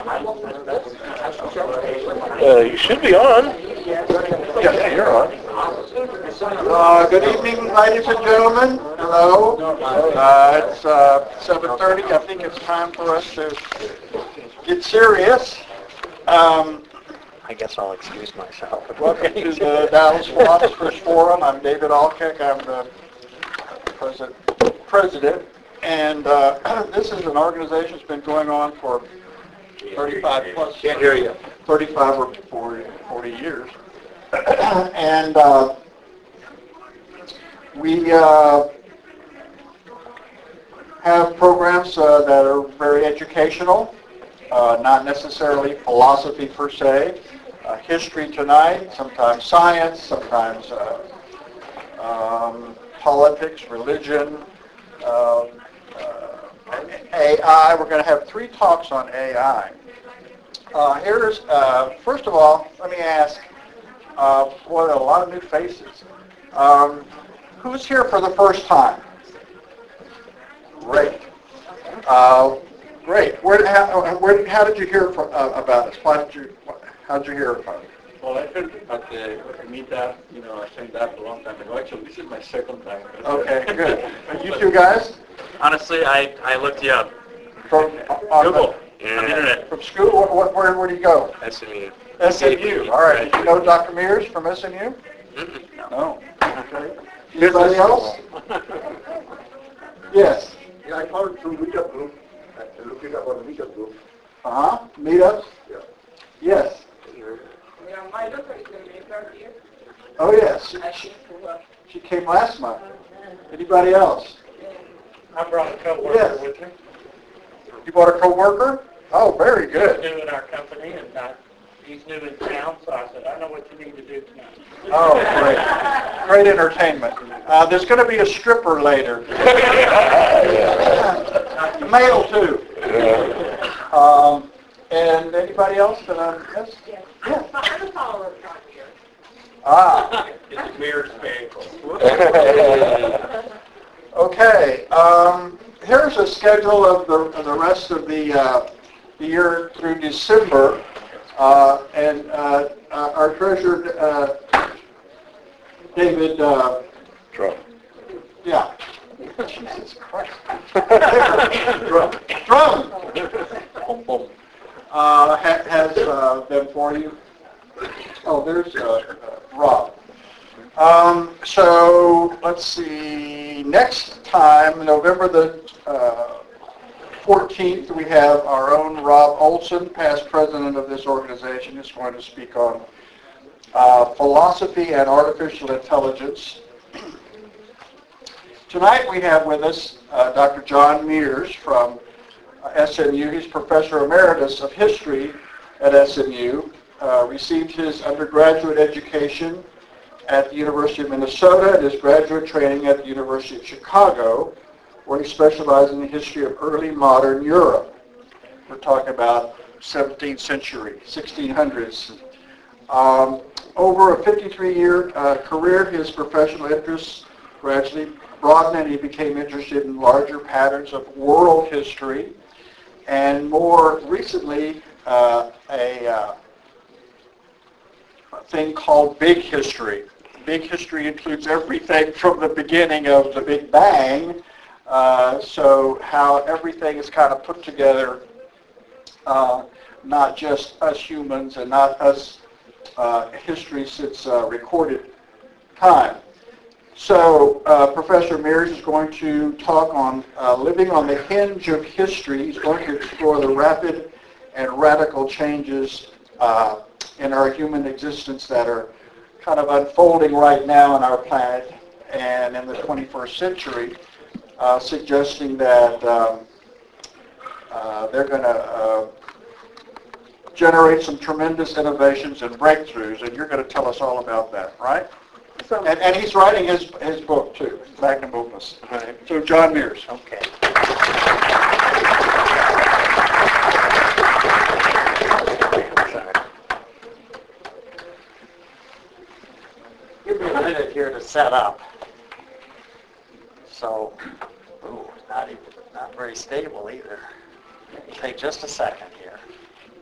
You should be on. Yeah, you're on. Good evening, ladies and gentlemen. Hello. It's 7:30. I think it's time for us to get serious. Um, I guess I'll excuse myself. Welcome to the Dallas Philosophers Forum. I'm David Alkek. I'm the president. And this is an organization that's been going on for 35 plus. Can't hear you. 35 or 40 years. And we have programs that are very educational, not necessarily philosophy per se. History tonight, sometimes science, sometimes politics, religion, AI. We're going to have 3 talks on AI. First of all, let me ask, boy, a lot of new faces. Who's here for the first time? Great. Great. How did you hear about us? How did you hear about it? Well, I heard at the meetup, I signed up a long time ago. Actually, this is my second time. Okay, good. And you two guys? Honestly, I looked you up. From Google. On the internet. From school? Where do you go? SMU. SMU. All right. Did you know Dr. Mears from SMU? No. Okay. Anybody else? Yes. Yeah, I found through meetup group. Looking up on the meetup group. Meetups? Yeah. Yes. Yeah, my daughter is in the third year. Oh, yes. I should work. She came last month. Anybody else? I brought a co-worker Yes. with me. You brought a coworker? Oh, very He's good. new in our company, and he's new in town, so I said, I know what you need to do tonight. Oh, great. Great entertainment. There's going to be a stripper later. Male, too. And anybody else that I'm yes? Yeah. I'm a follower of John here. It's Mears Bagel. Okay. Here's a schedule of the rest of the year through December. And our treasurer, David Trump. Yeah. Jesus Christ. Drum. Has them for you. Oh, there's Rob. So let's see. Next time, November the 14th, we have our own Rob Olson, past president of this organization, is going to speak on philosophy and artificial intelligence. Tonight we have with us Dr. John Mears from SMU. He's Professor Emeritus of History at SMU. Received his undergraduate education at the University of Minnesota and his graduate training at the University of Chicago, where he specialized in the history of early modern Europe. We're talking about 17th century, 1600s. Over a 53-year career, his professional interests gradually broadened and he became interested in larger patterns of world history, and more recently a thing called big history. Big history includes everything from the beginning of the Big Bang, so how everything is kind of put together, not just us humans and not us history since recorded time. So Professor Mears is going to talk on living on the hinge of history. He's going to explore the rapid and radical changes in our human existence that are kind of unfolding right now on our planet and in the 21st century, suggesting that they're going to generate some tremendous innovations and breakthroughs, and you're going to tell us all about that, right? And he's writing his book, too, Magnum Opus. Right. So John Mears. Okay. Sorry. Give me a minute here to set up. So, not very stable either. Take just a second here.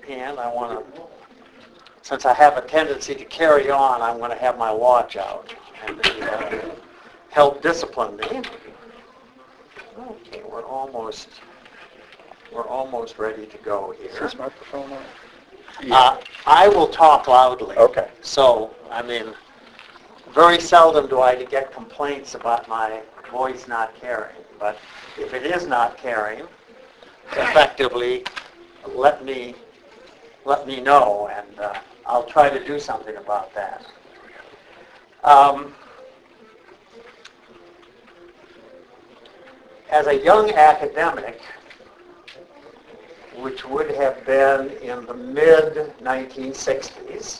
hand, since I have a tendency to carry on, I'm going to have my watch out and help discipline me. Okay, we're almost ready to go here. Is this microphone on? I will talk loudly. Okay. So, very seldom do I get complaints about my voice not carrying. But if it is not carrying, effectively, let me know, and I'll try to do something about that. As a young academic, which would have been in the mid-1960s,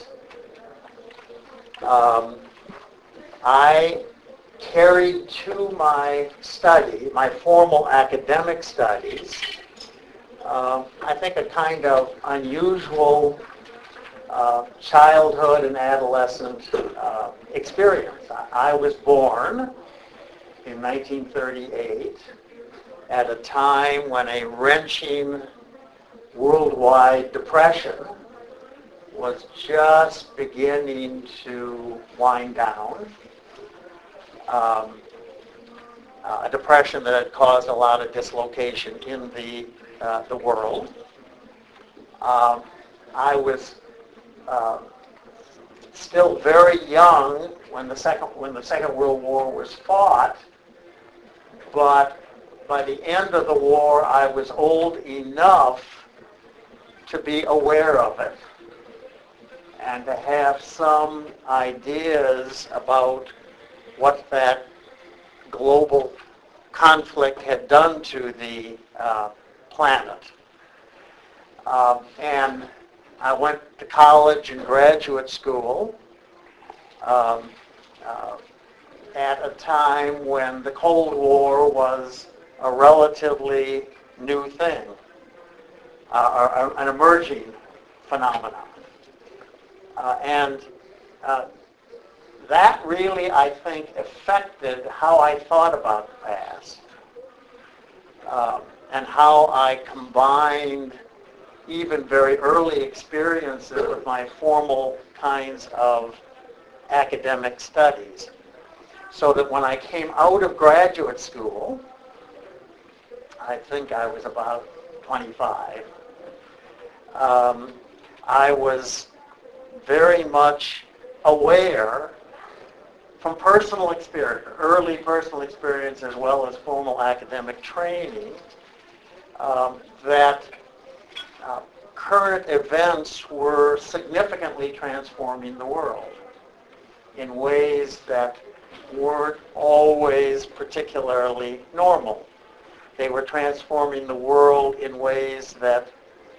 I carried to my study, my formal academic studies, I think a kind of unusual childhood and adolescent experience. I was born in 1938 at a time when a wrenching worldwide depression was just beginning to wind down. A depression that had caused a lot of dislocation in the world. I was still very young when the Second World War was fought, but by the end of the war, I was old enough to be aware of it and to have some ideas about what that global conflict had done to the planet. And I went to college and graduate school at a time when the Cold War was a relatively new thing, an emerging phenomenon. And that really, I think, affected how I thought about the past and how I combined even very early experiences with my formal kinds of academic studies. So that when I came out of graduate school, I think I was about 25, I was very much aware from personal experience, early personal experience as well as formal academic training, that current events were significantly transforming the world in ways that weren't always particularly normal. They were transforming the world in ways that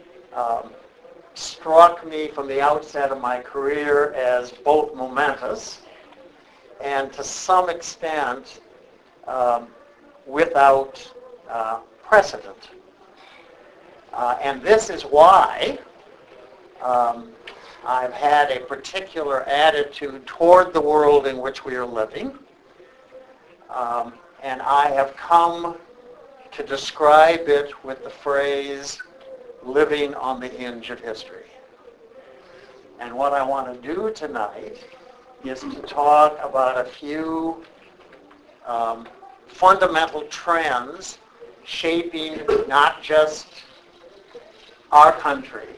struck me from the outset of my career as both momentous and to some extent without precedent. And this is why I've had a particular attitude toward the world in which we are living. And I have come to describe it with the phrase, living on the hinge of history. And what I want to do tonight is to talk about a few fundamental trends shaping not just our country,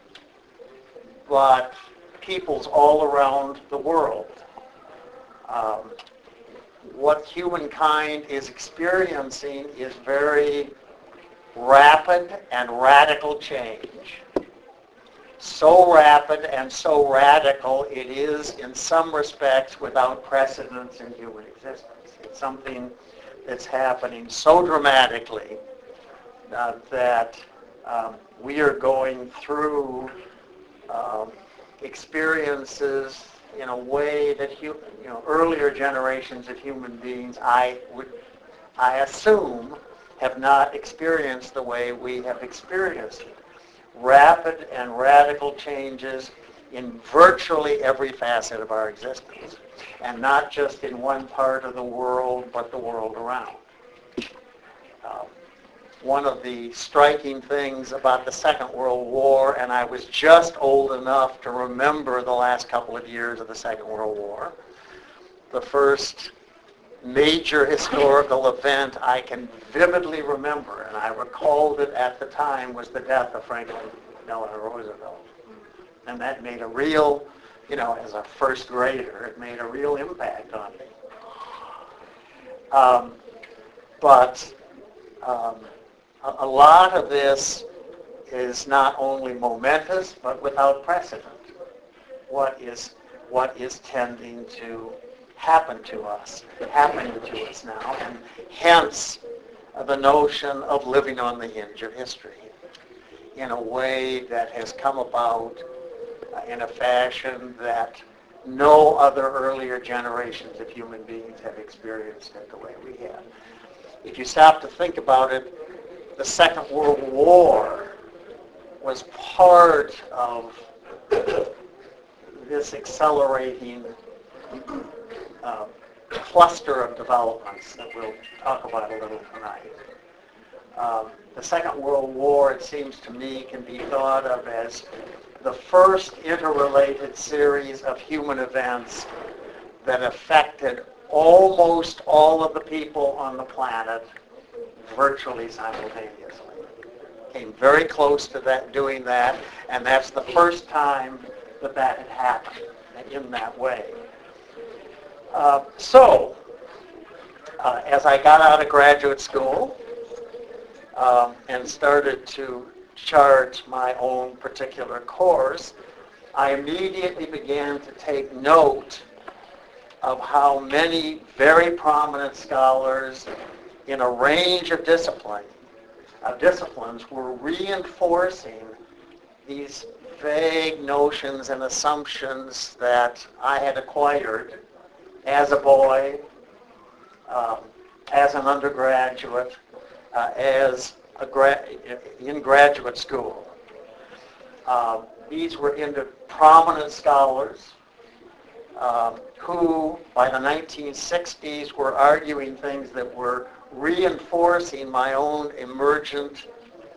but peoples all around the world. What humankind is experiencing is very rapid and radical change. So rapid and so radical, it is in some respects without precedence in human existence. It's something that's happening so dramatically that we are going through experiences in a way that earlier generations of human beings, I assume, have not experienced the way we have experienced it. Rapid and radical changes in virtually every facet of our existence, and not just in one part of the world, but the world around. one of the striking things about the Second World War, and I was just old enough to remember the last couple of years of the Second World War. The first major historical event I can vividly remember, and I recalled it at the time, was the death of Franklin Delano Roosevelt. And that made a real, as a first grader, it made a real impact on me. But a lot of this is not only momentous, but without precedent. What is tending to happen to us, happening to us now, and hence the notion of living on the hinge of history in a way that has come about in a fashion that no other earlier generations of human beings have experienced it the way we have. If you stop to think about it, the Second World War was part of this accelerating cluster of developments that we'll talk about a little tonight. The Second World War, it seems to me, can be thought of as the first interrelated series of human events that affected almost all of the people on the planet virtually simultaneously. Came very close to that, doing that, and that's the first time that had happened in that way. As I got out of graduate school and started to chart my own particular course, I immediately began to take note of how many very prominent scholars in a range of disciplines were reinforcing these vague notions and assumptions that I had acquired as a boy, as an undergraduate, in graduate school. These were prominent scholars who, by the 1960s, were arguing things that were reinforcing my own emergent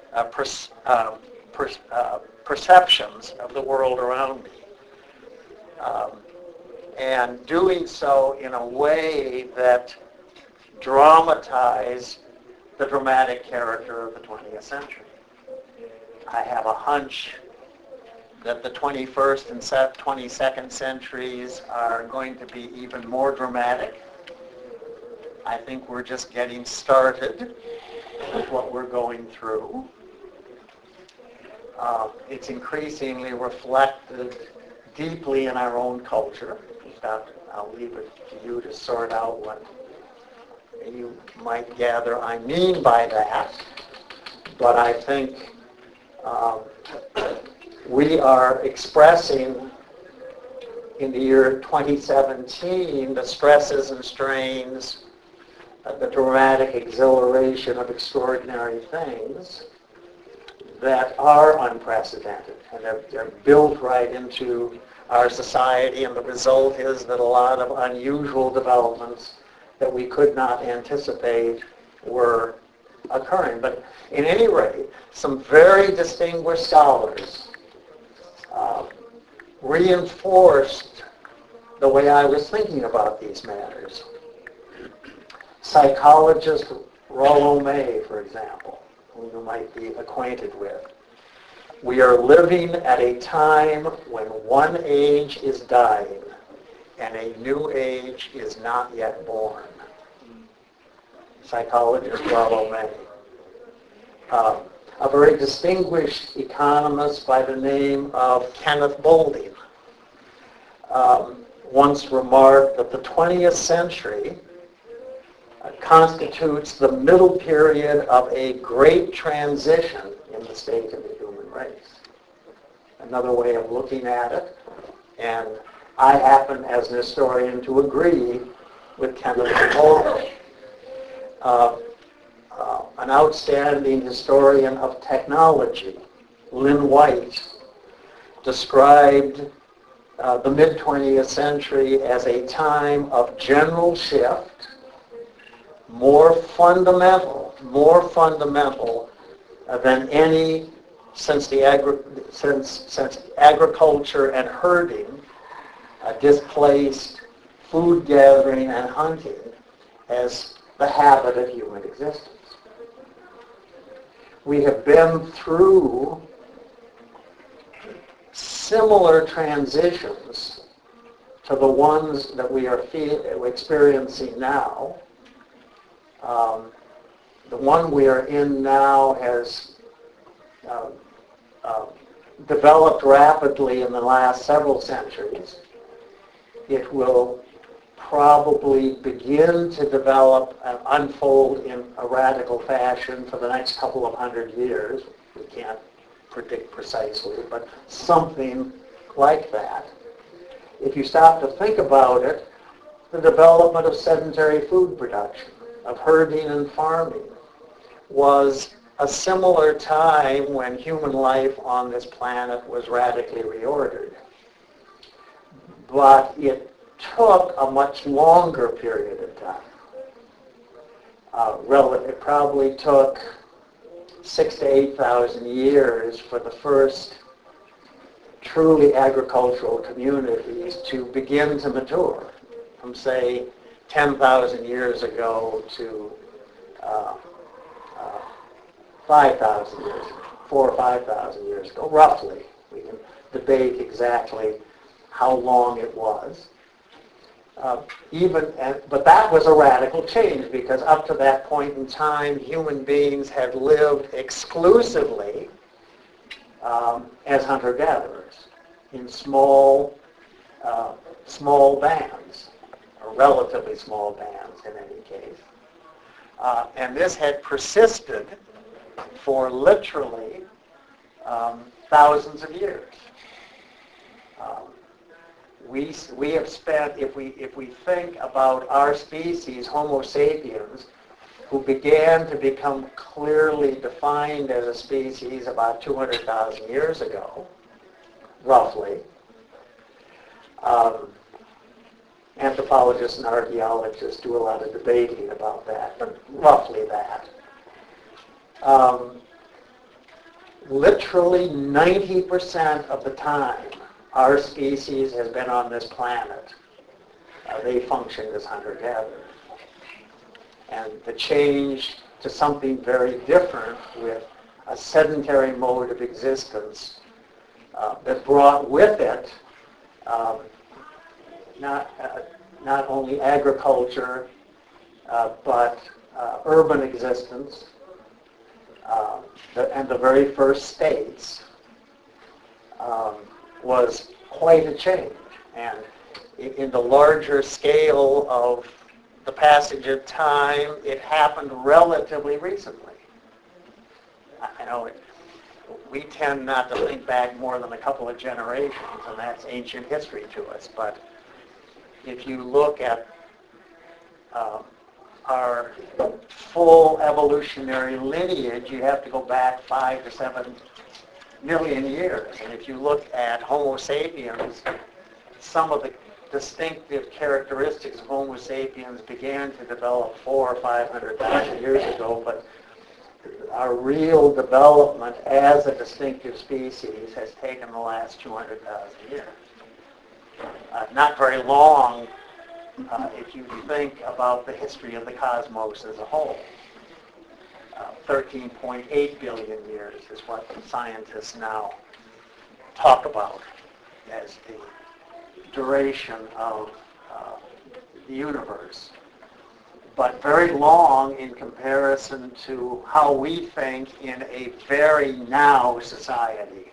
perceptions of the world around me. And doing so in a way that dramatized the dramatic character of the 20th century. I have a hunch that the 21st and 22nd centuries are going to be even more dramatic. I think we're just getting started with what we're going through. It's increasingly reflected deeply in our own culture. I'll leave it to you to sort out what you might gather I mean by that. But I think we are expressing in the year 2017 the stresses and strains, the dramatic exhilaration of extraordinary things that are unprecedented, and they're built right into our society, and the result is that a lot of unusual developments that we could not anticipate were occurring. But in any rate, some very distinguished scholars reinforced the way I was thinking about these matters. Psychologist Rollo May, for example, who you might be acquainted with. We are living at a time when one age is dying and a new age is not yet born. Psychologist Rollo May. A very distinguished economist by the name of Kenneth Boulding once remarked that the 20th century constitutes the middle period of a great transition in the state of the human race. Another way of looking at it, and I happen as an historian to agree with Kenneth Boulding. An outstanding historian of technology, Lynn White, described the mid-20th century as a time of general shift, more fundamental more fundamental than any since agriculture and herding displaced food gathering and hunting as the habit of human existence. We have been through similar transitions to the ones that we are experiencing now. The one we are in now has developed rapidly in the last several centuries. It will probably begin to develop and unfold in a radical fashion for the next couple of hundred years. We can't predict precisely, but something like that. If you stop to think about it, the development of sedentary food production, of herding and farming, was a similar time when human life on this planet was radically reordered. But it took a much longer period of time. It probably took 6,000 to 8,000 years for the first truly agricultural communities to begin to mature, from say 10,000 years ago to 5,000 years, 4,000 or 5,000 years ago, roughly. We can debate exactly how long it was. But that was a radical change, because up to that point in time, human beings had lived exclusively as hunter-gatherers in small bands, or relatively small bands in any case. And this had persisted for literally thousands of years. We have spent, if we think about our species, Homo sapiens, who began to become clearly defined as a species about 200,000 years ago, roughly. Anthropologists and archaeologists do a lot of debating about that, but roughly that. Literally 90% of the time our species has been on this planet, they functioned as hunter-gatherers. And the change to something very different with a sedentary mode of existence that brought with it not only agriculture, but urban existence, and the very first states, was quite a change. And in the larger scale of the passage of time, it happened relatively recently. I know we tend not to think back more than a couple of generations, and that's ancient history to us. But if you look at our full evolutionary lineage, you have to go back 5 to 7 million years. And if you look at Homo sapiens, some of the distinctive characteristics of Homo sapiens began to develop 400,000 or 500,000 years ago, but our real development as a distinctive species has taken the last 200,000 years. Not very long if you think about the history of the cosmos as a whole. 13.8 billion years is what scientists now talk about as the duration of the universe. But very long in comparison to how we think in a very now society.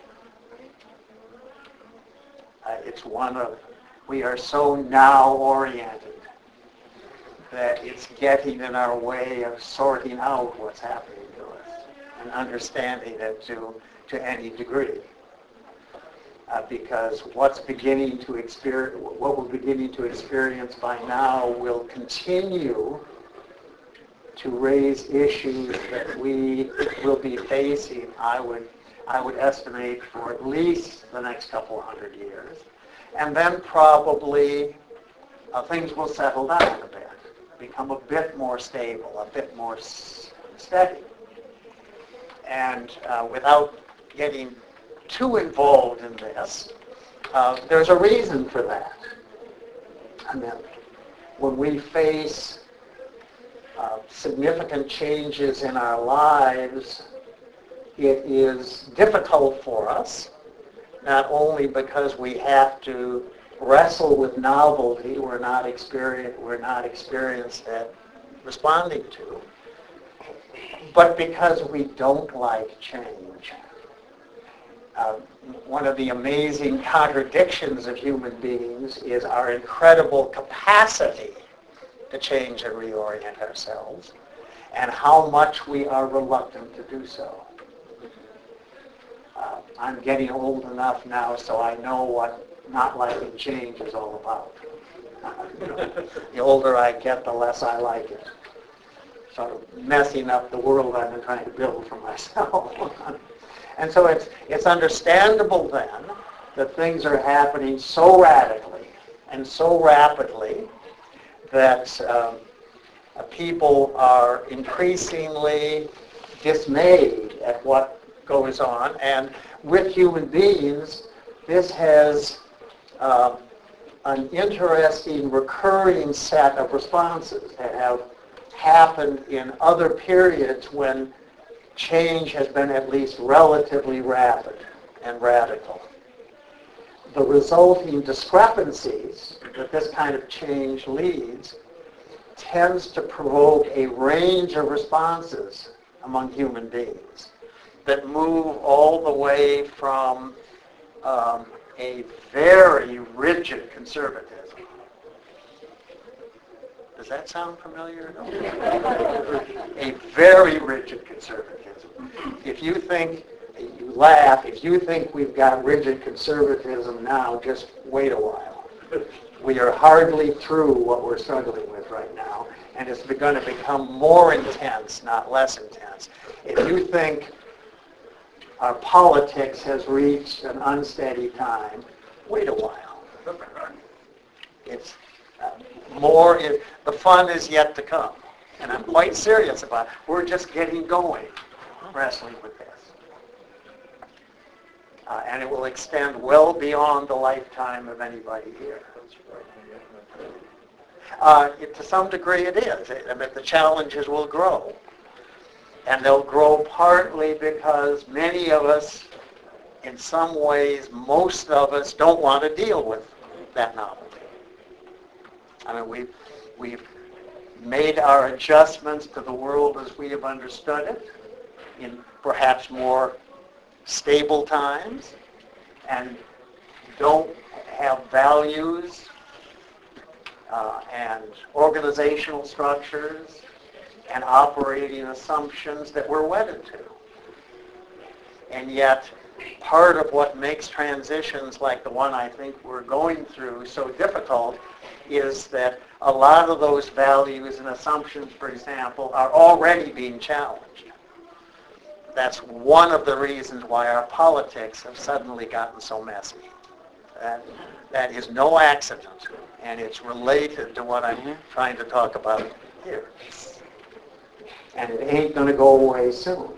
We are so now oriented that it's getting in our way of sorting out what's happening to us and understanding it to any degree. Because what we're beginning to experience by now will continue to raise issues that we will be facing, I would estimate, for at least the next couple of hundred years. And then probably things will settle down a bit, become a bit more stable, a bit more steady. And without getting too involved in this, there's a reason for that. I mean, when we face significant changes in our lives, it is difficult for us, not only because we have to wrestle with novelty we're not experienced at responding to, but because we don't like change. One of the amazing contradictions of human beings is our incredible capacity to change and reorient ourselves, and how much we are reluctant to do so. I'm getting old enough now, so I know what not liking change is all about. The older I get, the less I like it. Sort of messing up the world I've been trying to build for myself. And so it's understandable then that things are happening so radically and so rapidly that people are increasingly dismayed at what goes on. And with human beings, this has an interesting recurring set of responses that have happened in other periods when change has been at least relatively rapid and radical. The resulting discrepancies that this kind of change leads tends to provoke a range of responses among human beings that move all the way from a very rigid conservatism. Does that sound familiar? A very rigid conservatism. If you think, you laugh, if you think we've got rigid conservatism now, just wait a while. We are hardly through what we're struggling with right now, and it's going to become more intense, not less intense. If you think our politics has reached an unsteady time, wait a while. It's the fun is yet to come. And I'm quite serious about it. We're just getting going wrestling with this. And it will extend well beyond the lifetime of anybody here. To some degree it is. I mean, the challenges will grow. And they'll grow partly because many of us, in some ways, most of us don't want to deal with that novelty. I mean, we've made our adjustments to the world as we have understood it in perhaps more stable times, and don't have values and organizational structures and operating assumptions that we're wedded to. And yet, part of what makes transitions like the one I think we're going through so difficult is that a lot of those values and assumptions, for example, are already being challenged. That's one of the reasons why our politics have suddenly gotten so messy. That is no accident, and it's related to what I'm trying to talk about here. And it ain't going to go away soon.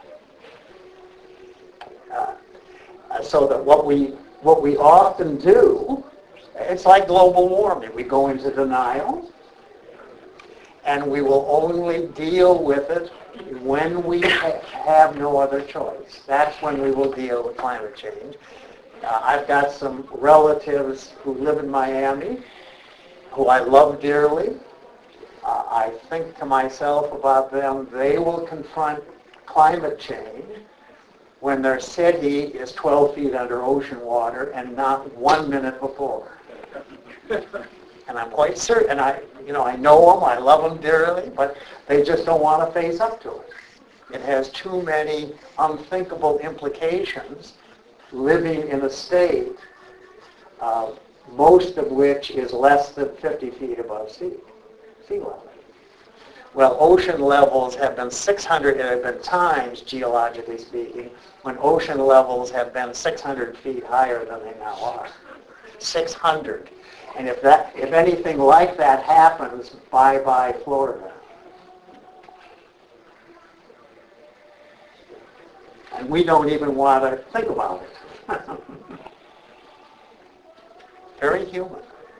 So that what we often do, it's like global warming. We go into denial, and we will only deal with it when we have no other choice. That's when we will deal with climate change. I've got some relatives who live in Miami, who I love dearly. I think to myself about them, they will confront climate change when their city is 12 feet under ocean water and not 1 minute before. And I'm quite certain, and I know them, I love them dearly, but they just don't want to face up to it. It has too many unthinkable implications living in a state, most of which is less than 50 feet above sea level. Well, ocean levels have been 600, there have been times, geologically speaking, when ocean levels have been 600 feet higher than they now are. 600. And if anything like that happens, bye-bye Florida. And we don't even want to think about it. Very human.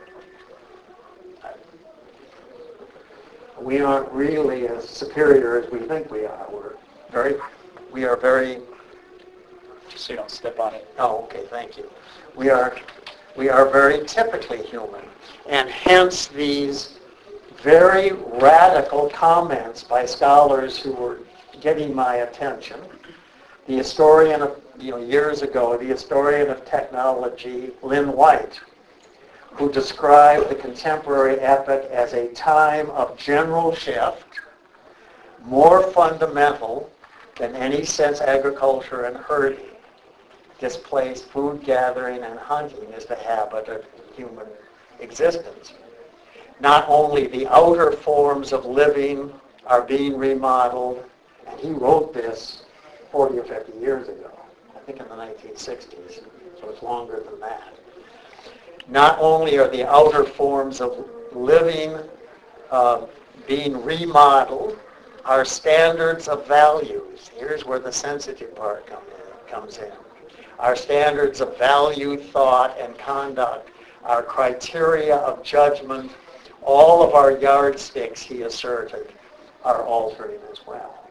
We aren't really as superior as we think we are. We are very, Just so you don't step on it. oh, okay, thank you. We are very typically human. And hence these very radical comments by scholars who were getting my attention. The historian of, years ago, the historian of technology, Lynn White, who described the contemporary epoch as a time of general shift, more fundamental than any sense agriculture and herding displaced food gathering and hunting as the habit of human existence. Not only the outer forms of living are being remodeled, and he wrote this 40 or 50 years ago, I think in the 1960s, so it's longer than that. Not only are the outer forms of living being remodeled, our standards of values, here's where the sensitive part comes in. Our standards of value, thought, and conduct, our criteria of judgment, all of our yardsticks, he asserted, are altering as well.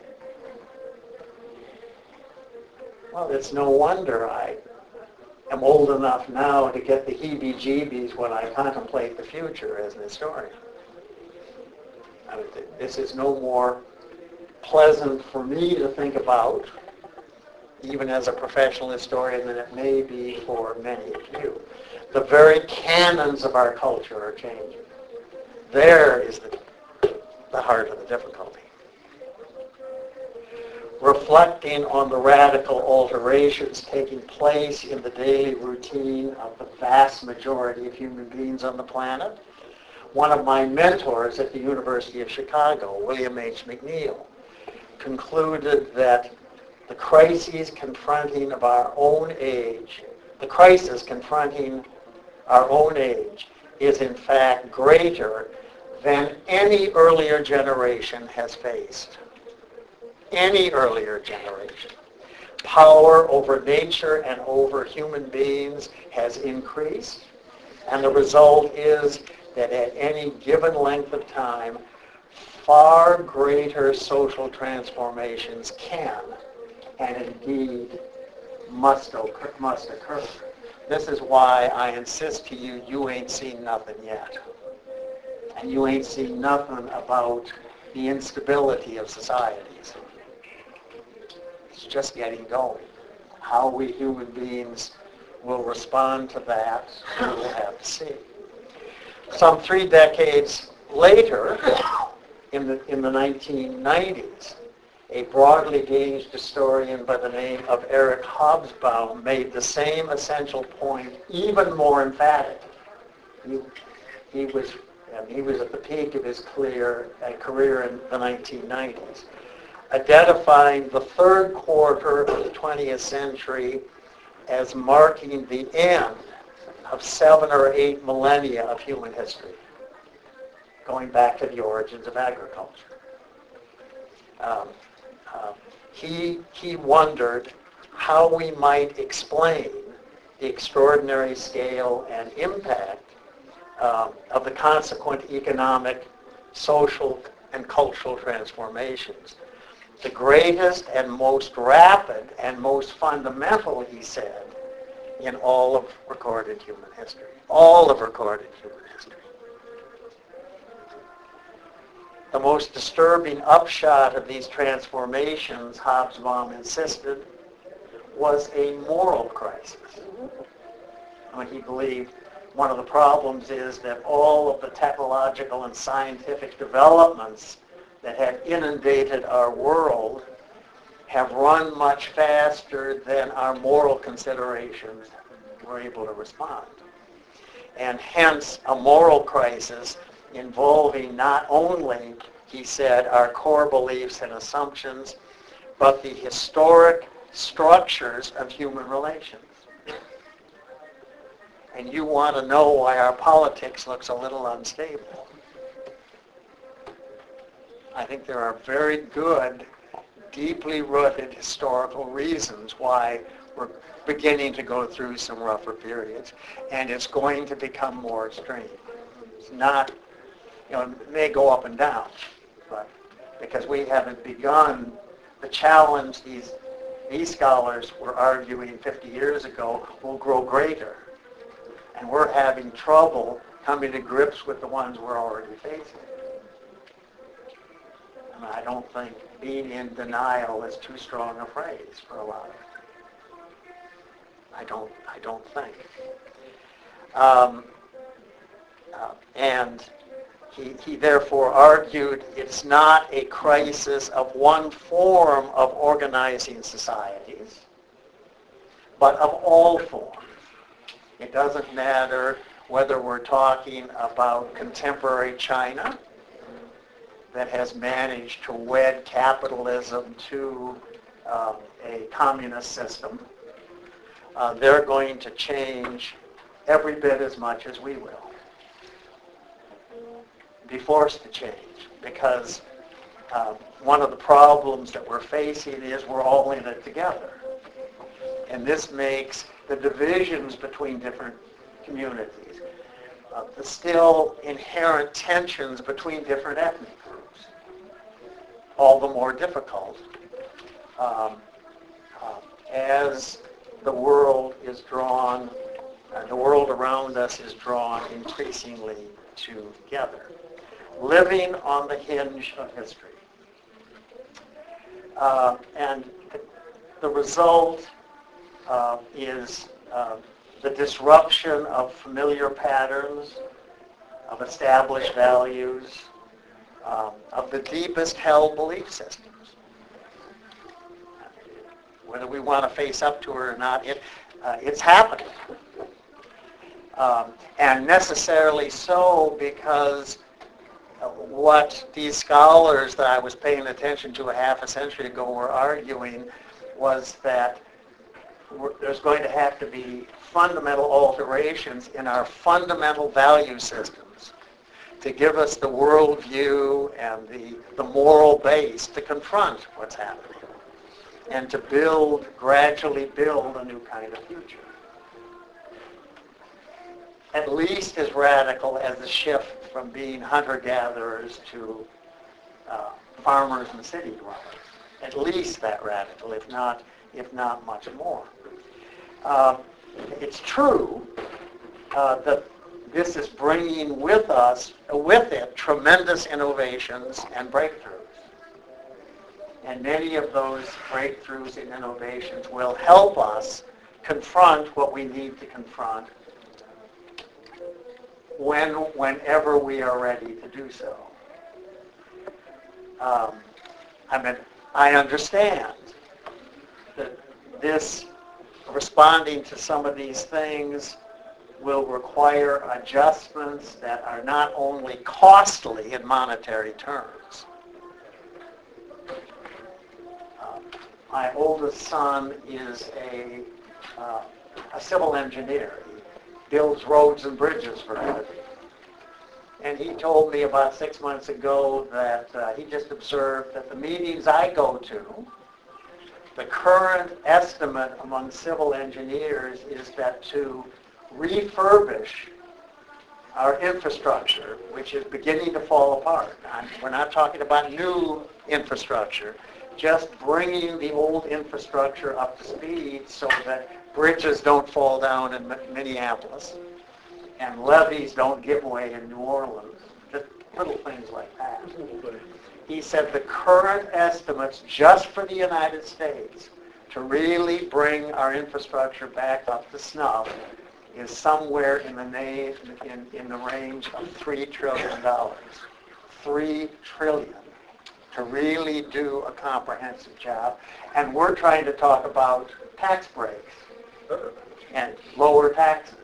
Well, it's no wonder I am old enough now to get the heebie-jeebies when I contemplate the future as an historian. I mean, this is no more pleasant for me to think about, even as a professional historian, than it may be for many of you. The very canons of our culture are changing. There is the heart of the difficulty. Reflecting on the radical alterations taking place in the daily routine of the vast majority of human beings on the planet, one of my mentors at the University of Chicago, William H. McNeill, concluded that the crises confronting our own age is in fact greater than any earlier generation has faced. Any earlier generation. Power over nature and over human beings has increased, and the result is that at any given length of time, far greater social transformations can and indeed must occur. This is why I insist to you, you ain't seen nothing yet. And you ain't seen nothing about the instability of societies. It's just getting going. How we human beings will respond to that, we will have to see. Some 3 decades later, in the 1990s, a broadly gauged historian by the name of Eric Hobsbawm made the same essential point even more emphatically. He was at the peak of his career in the 1990s, identifying the third quarter of the 20th century as marking the end of 7 or 8 millennia of human history, going back to the origins of agriculture. He wondered how we might explain the extraordinary scale and impact of the consequent economic, social, and cultural transformations. The greatest and most rapid and most fundamental, he said, in all of recorded human history. All of recorded human history. The most disturbing upshot of these transformations, Hobsbawm insisted, was a moral crisis. He believed one of the problems is that all of the technological and scientific developments that have inundated our world have run much faster than our moral considerations were able to respond. And hence a moral crisis involving not only, he said, our core beliefs and assumptions, but the historic structures of human relations. And you want to know why our politics looks a little unstable. I think there are very good deeply rooted historical reasons why we're beginning to go through some rougher periods, and it's going to become more extreme. It's not, it may go up and down, but because we haven't begun the challenge these scholars were arguing 50 years ago will grow greater. And we're having trouble coming to grips with the ones we're already facing. And I don't think being in denial is too strong a phrase for a lot of it. I don't think. And he therefore argued it's not a crisis of one form of organizing societies, but of all forms. It doesn't matter whether we're talking about contemporary China that has managed to wed capitalism to a communist system. They're going to change every bit as much as we will. Be forced to change, because one of the problems that we're facing is we're all in it together. And this makes the divisions between different communities, the still inherent tensions between different ethnic groups, all the more difficult as the world is drawn, the world around us is drawn increasingly together. Living on the hinge of history. And the result is the disruption of familiar patterns, of established values, of the deepest held belief systems. Whether we want to face up to it or not, it's happening. And necessarily so because what these scholars that I was paying attention to a half a century ago were arguing was that there's going to have to be fundamental alterations in our fundamental value systems to give us the worldview and the moral base to confront what's happening and to gradually build a new kind of future. At least as radical as the shift from being hunter-gatherers to farmers and city dwellers. At least that radical, if not much more. It's true that this is bringing with it tremendous innovations and breakthroughs. And many of those breakthroughs and innovations will help us confront what we need to confront whenever we are ready to do so. I understand that this responding to some of these things will require adjustments that are not only costly in monetary terms. My oldest son is a civil engineer. He builds roads and bridges for a living. And he told me about 6 months ago that he just observed that the meetings I go to, the current estimate among civil engineers is that to refurbish our infrastructure, which is beginning to fall apart. We're not talking about new infrastructure, just bringing the old infrastructure up to speed so that bridges don't fall down in Minneapolis and levees don't give way in New Orleans. Just little things like that. He said the current estimates just for the United States to really bring our infrastructure back up to snuff is somewhere in the range of $3 trillion. $3 trillion to really do a comprehensive job. And we're trying to talk about tax breaks and lower taxes.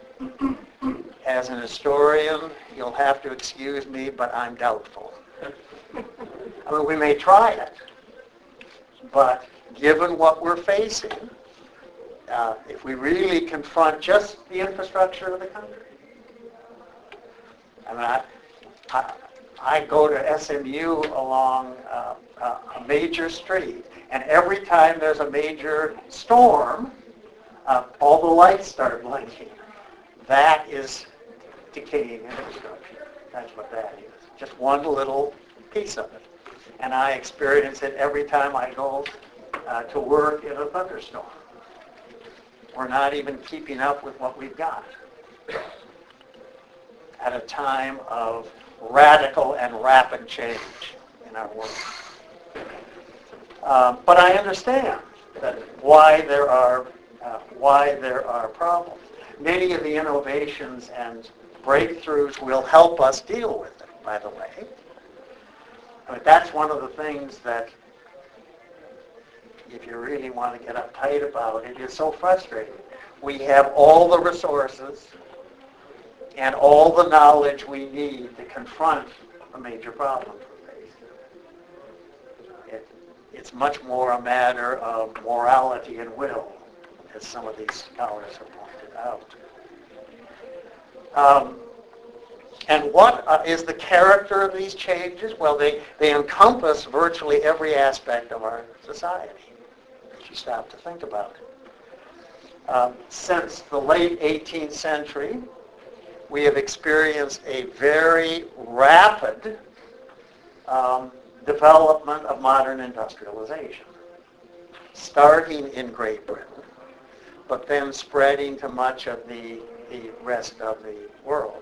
As an historian, you'll have to excuse me, but I'm doubtful. I mean, we may try it, but given what we're facing, if we really confront just the infrastructure of the country, I mean, I go to SMU along a major street, and every time there's a major storm, all the lights start blinking. That is decaying infrastructure. That's what that is. Just one little piece of it. And I experience it every time I go to work in a thunderstorm. We're not even keeping up with what we've got at a time of radical and rapid change in our world. But I understand that why there are problems. Many of the innovations and breakthroughs will help us deal with it, by the way. I mean, that's one of the things that, if you really want to get uptight about it, is so frustrating. We have all the resources and all the knowledge we need to confront a major problem we face. It's much more a matter of morality and will, as some of these scholars have pointed out. And what is the character of these changes? Well, they encompass virtually every aspect of our society, if you stop to think about it. Since the late 18th century, we have experienced a very rapid development of modern industrialization, starting in Great Britain, but then spreading to much of the rest of the world.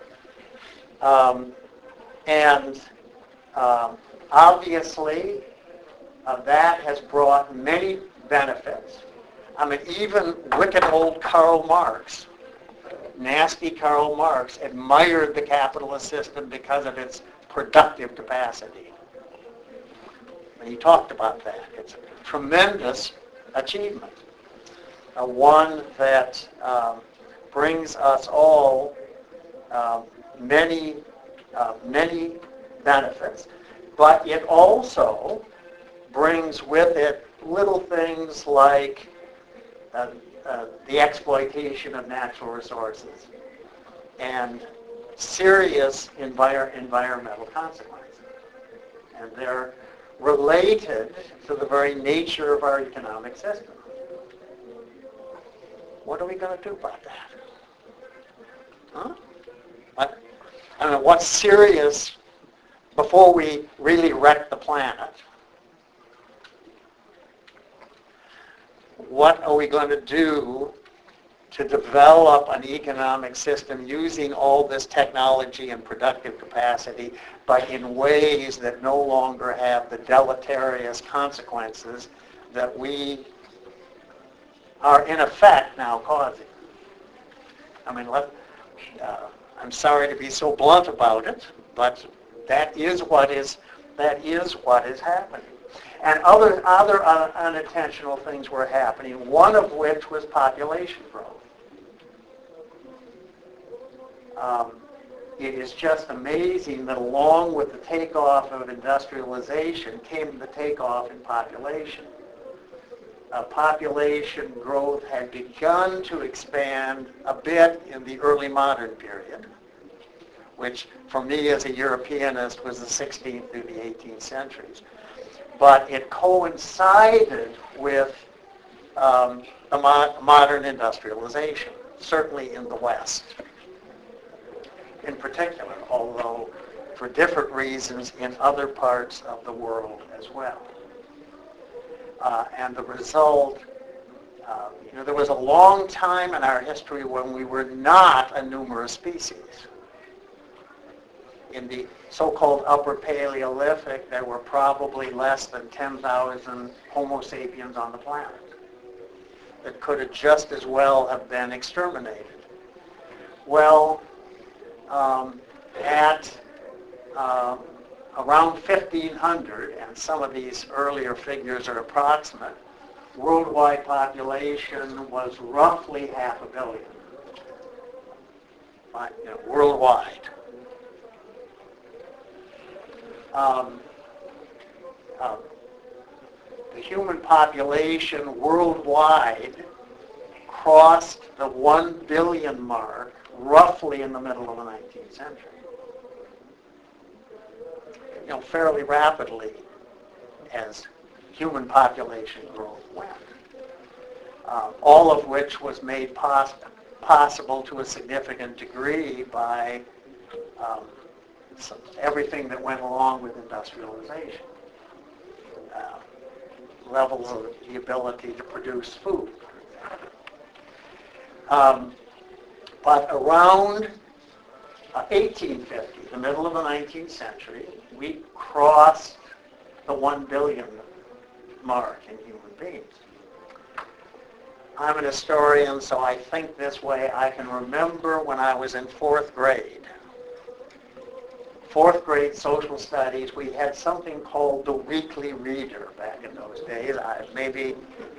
Obviously, that has brought many benefits. I mean, even wicked old Karl Marx, nasty Karl Marx, admired the capitalist system because of its productive capacity. And he talked about that. It's a tremendous achievement, one that brings us all many benefits, but it also brings with it little things like the exploitation of natural resources and serious environmental consequences. And they're related to the very nature of our economic system. What are we going to do about that? Huh? I don't know, what's serious before we really wreck the planet? What are we going to do to develop an economic system using all this technology and productive capacity, but in ways that no longer have the deleterious consequences that we are in effect now causing? I mean, I'm sorry to be so blunt about it, but that is what is happening. And other unintentional things were happening, one of which was population growth. It is just amazing that along with the takeoff of industrialization came the takeoff in population. Population growth had begun to expand a bit in the early modern period, which for me as a Europeanist was the 16th through the 18th centuries. But it coincided with the modern industrialization, certainly in the West in particular, although for different reasons in other parts of the world as well. And the result, there was a long time in our history when we were not a numerous species. In the so-called Upper Paleolithic, there were probably less than 10,000 Homo sapiens on the planet that could have just as well have been exterminated. Well, at around 1500, and some of these earlier figures are approximate, worldwide population was roughly 500 million. Worldwide. The human population worldwide crossed the 1 billion mark roughly in the middle of the 19th century. fairly rapidly as human population growth went. All of which was made possible to a significant degree by everything that went along with industrialization. Levels of the ability to produce food. But around 1850, the middle of the 19th century, we crossed the 1 billion mark in human beings. I'm an historian, so I think this way. I can remember when I was in 4th grade. 4th grade social studies, we had something called the Weekly Reader back in those days. Maybe,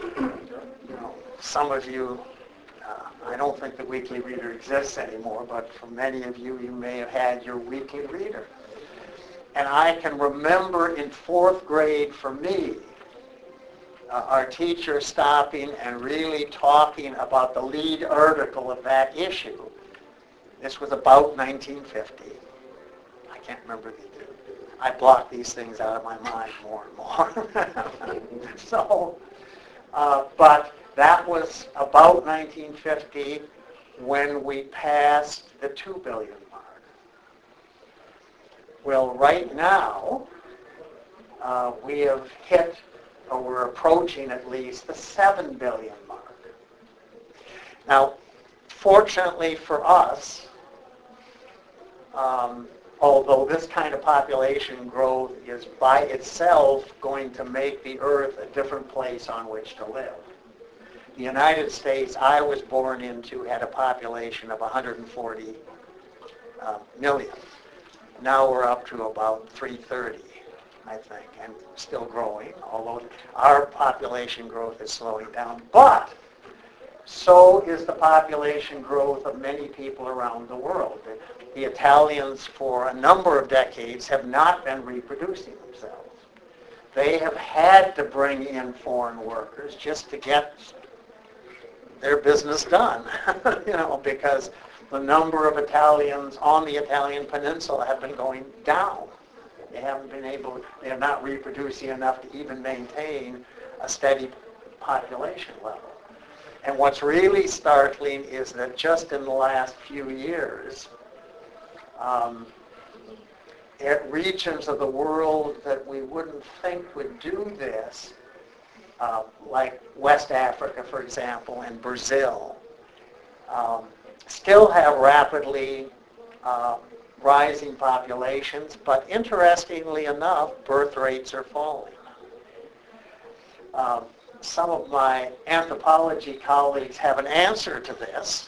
some of you, I don't think the Weekly Reader exists anymore, but for many of you, you may have had your Weekly Reader. And I can remember in 4th grade, for me, our teacher stopping and really talking about the lead article of that issue. This was about 1950. I can't remember I block these things out of my mind more and more. So, but that was about 1950 when we passed the 2 billion mark. Well, right now, we have hit, or we're approaching at least, the 7 billion mark. Now, fortunately for us, although this kind of population growth is by itself going to make the earth a different place on which to live. The United States I was born into had a population of 140 million. Now we're up to about 330, I think, and still growing, although our population growth is slowing down. But so is the population growth of many people around the world. The Italians, for a number of decades, have not been reproducing themselves. They have had to bring in foreign workers just to get their business done, because the number of Italians on the Italian peninsula have been going down. They have not reproducing enough to even maintain a steady population level. And what's really startling is that just in the last few years, at regions of the world that we wouldn't think would do this, like West Africa, for example, and Brazil, still have rapidly rising populations, but interestingly enough, birth rates are falling. Some of my anthropology colleagues have an answer to this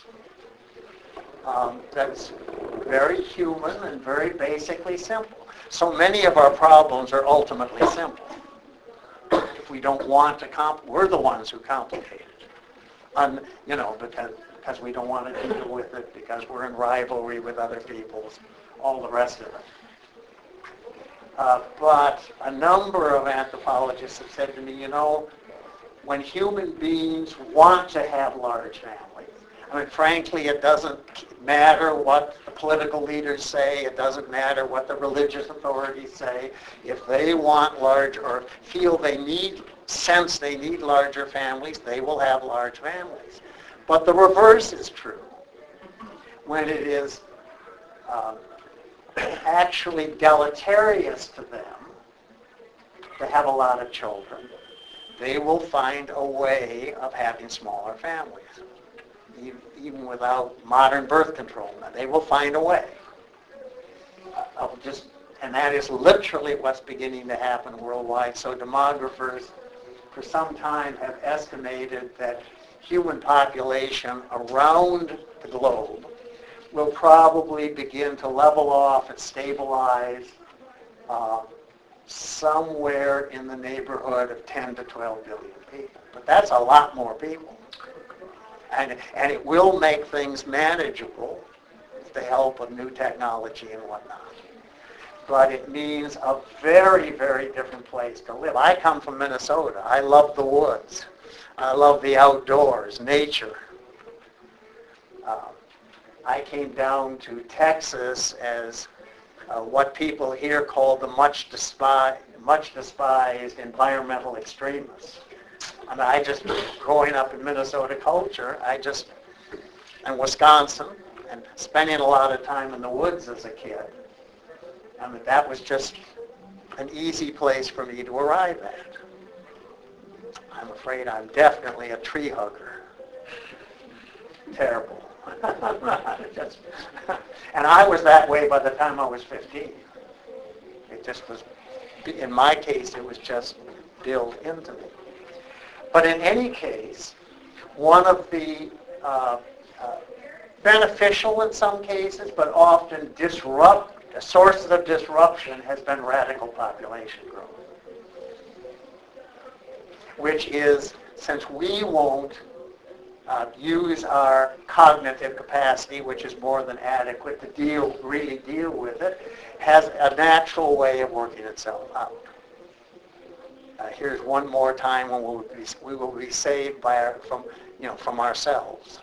that's very human and very basically simple. So many of our problems are ultimately simple. If we don't want to we're the ones who complicate it. Because we don't want to deal with it, because we're in rivalry with other peoples, all the rest of it. But a number of anthropologists have said to me, when human beings want to have large families, frankly, it doesn't matter what the political leaders say, it doesn't matter what the religious authorities say. If they want large, or feel sense they need larger families, they will have large families. But the reverse is true. When it is actually deleterious to them to have a lot of children, they will find a way of having smaller families, even without modern birth control. They will find a way. And that is literally what's beginning to happen worldwide. So demographers for some time have estimated that human population around the globe will probably begin to level off and stabilize somewhere in the neighborhood of 10 to 12 billion people. But that's a lot more people. And it will make things manageable with the help of new technology and whatnot. But it means a very, very different place to live. I come from Minnesota. I love the woods. I love the outdoors, nature. I came down to Texas as what people here call the much despised environmental extremists. And I just, growing up in Minnesota culture, and Wisconsin, and spending a lot of time in the woods as a kid, I mean, that was just an easy place for me to arrive at. I'm afraid I'm definitely a tree hugger. Terrible. And I was that way by the time I was 15. It just was, in my case, it was just built into me. But in any case, one of the beneficial in some cases, but often sources of disruption has been radical population growth. Which is, since we won't use our cognitive capacity, which is more than adequate to really deal with it, has a natural way of working itself out. Here's one more time when we will be saved from ourselves.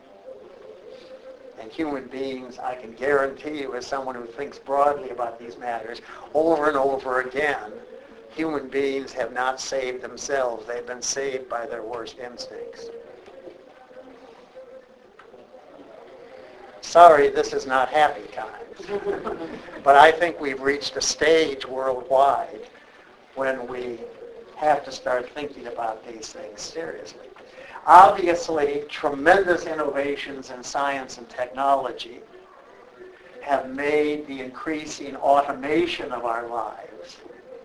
And human beings, I can guarantee you, as someone who thinks broadly about these matters, over and over again, human beings have not saved themselves. They've been saved by their worst instincts. Sorry, this is not happy times. But I think we've reached a stage worldwide when we have to start thinking about these things seriously. Obviously, tremendous innovations in science and technology have made the increasing automation of our lives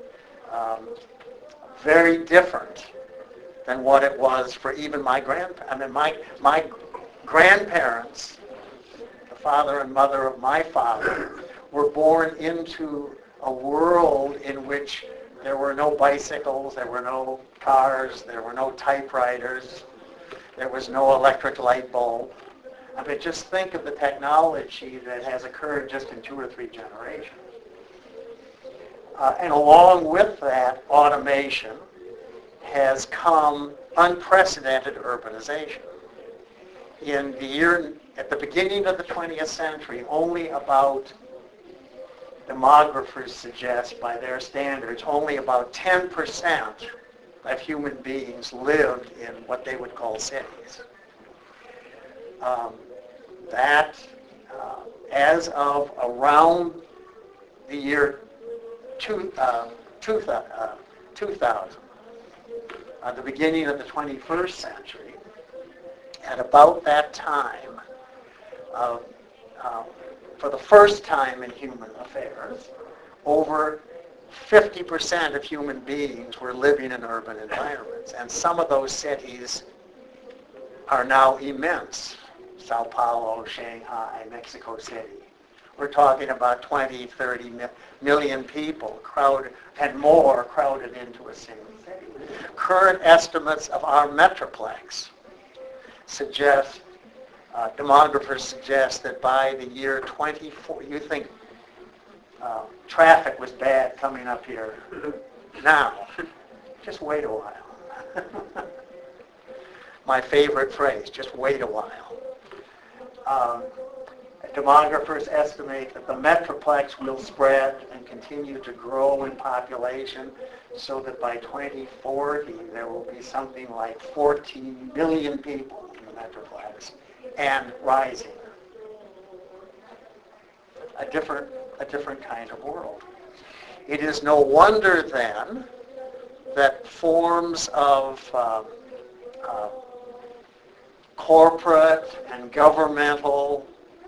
very different than what it was for even my grandparents. I mean, my grandparents, the father and mother of my father, were born into a world in which there were no bicycles, there were no cars, there were no typewriters, there was no electric light bulb. I mean, just think of the technology that has occurred just in 2 or 3 generations. And along with that automation has come unprecedented urbanization. At the beginning of the 20th century, only about, demographers suggest by their standards, only about 10% of human beings lived in what they would call cities. As of around the year 2000, at the beginning of the 21st century, at about that time, for the first time in human affairs, over 50% of human beings were living in urban environments. And some of those cities are now immense. Sao Paulo, Shanghai, Mexico City. We're talking about 20, 30 million people crowded into a single city. Current estimates of our metroplex suggest, demographers suggest that by the year 24, you think traffic was bad coming up here. Now, just wait a while. My favorite phrase, just wait a while. Demographers estimate that the metroplex will spread and continue to grow in population so that by 2040 there will be something like 14 million people in the metroplex and rising. A different kind of world. It is no wonder then that forms of corporate and governmental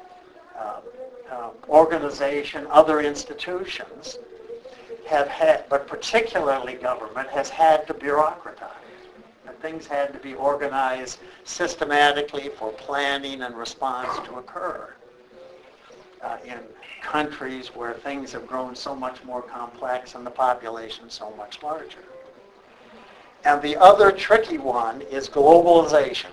organization, other institutions have had, but particularly government, has had to bureaucratize. And things had to be organized systematically for planning and response to occur in countries where things have grown so much more complex and the population so much larger. And the other tricky one is globalization.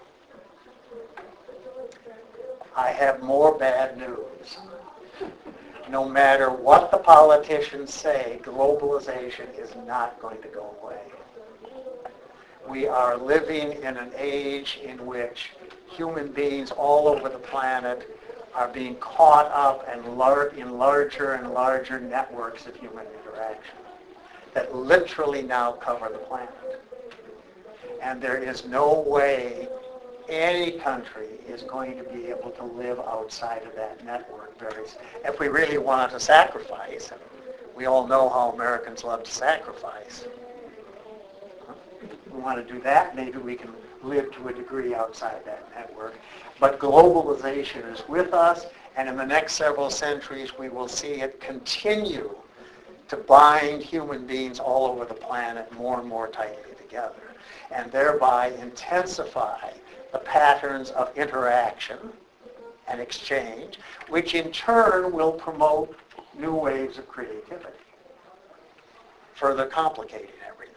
I have more bad news. No matter what the politicians say, globalization is not going to go away. We are living in an age in which human beings all over the planet are being caught up in larger and larger networks of human interaction that literally now cover the planet. And there is no way any country is going to be able to live outside of that network. If we really wanted to sacrifice, and we all know how Americans love to sacrifice. If we want to do that, maybe we can live to a degree outside that network. But globalization is with us, and in the next several centuries, we will see it continue to bind human beings all over the planet more and more tightly together, and thereby intensify the patterns of interaction and exchange, which in turn will promote new waves of creativity, further complicating everything.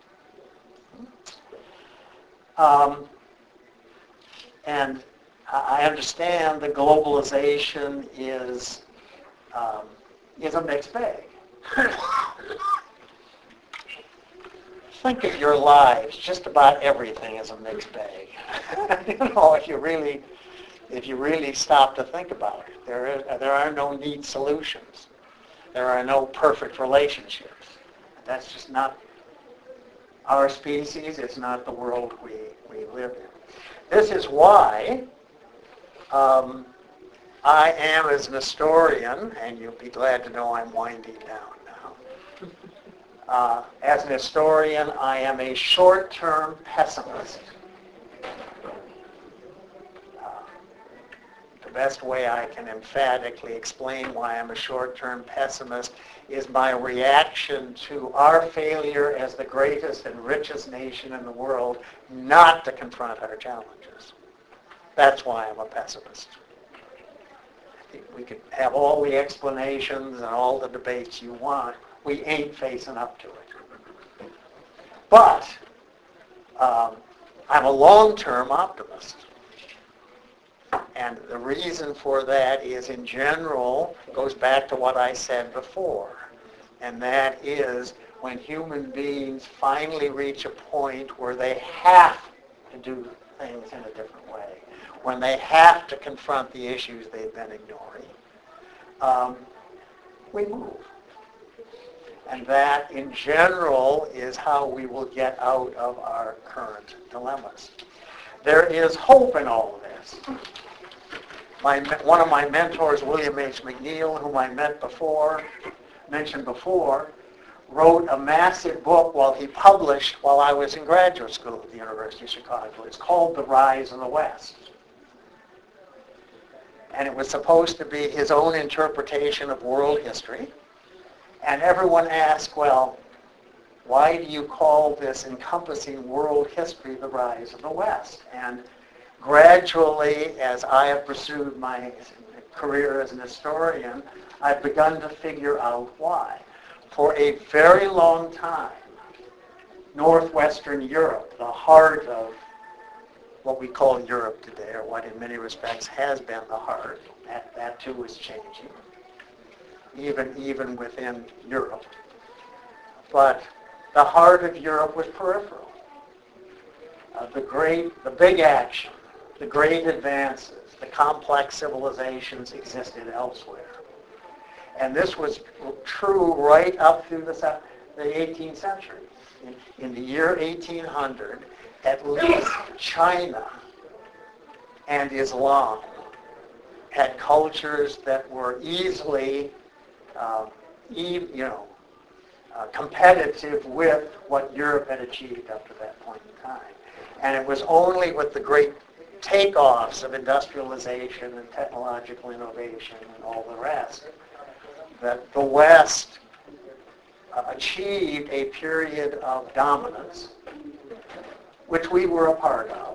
And I understand that globalization is a mixed bag. Think of your lives. Just about everything is a mixed bag. If you really stop to think about it, there are no neat solutions. There are no perfect relationships. That's just not our species. It's not the world we live in. This is why I am, as an historian, and you'll be glad to know I'm winding down now. As an historian, I am a short-term pessimist. The best way I can emphatically explain why I'm a short-term pessimist is my reaction to our failure as the greatest and richest nation in the world not to confront our challenges. That's why I'm a pessimist. We could have all the explanations and all the debates you want. We ain't facing up to it. But I'm a long-term optimist. And the reason for that is, in general, goes back to what I said before. And that is when human beings finally reach a point where they have to do things in a different way, when they have to confront the issues they've been ignoring, we move. And that, in general, is how we will get out of our current dilemmas. There is hope in all of this. One of my mentors, William H. McNeill, whom I mentioned before, wrote a massive book while I was in graduate school at the University of Chicago. It's called The Rise of the West. And it was supposed to be his own interpretation of world history. And everyone asked, well, why do you call this encompassing world history the rise of the West? And gradually, as I have pursued my career as an historian, I've begun to figure out why. For a very long time, Northwestern Europe, the heart of what we call Europe today, or what in many respects has been the heart, that too is changing, even within Europe. But the heart of Europe was peripheral. The big action, the great advances, the complex civilizations existed elsewhere. And this was true right up through the 18th century. In the year 1800, at least China and Islam had cultures that were easily, competitive with what Europe had achieved up to that point in time. And it was only with the great takeoffs of industrialization and technological innovation and all the rest that the West achieved a period of dominance, which we were a part of.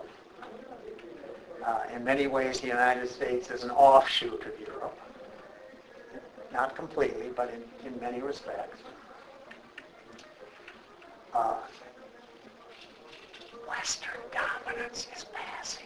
In many ways, the United States is an offshoot of Europe. Not completely, but in many respects. Western dominance is passive.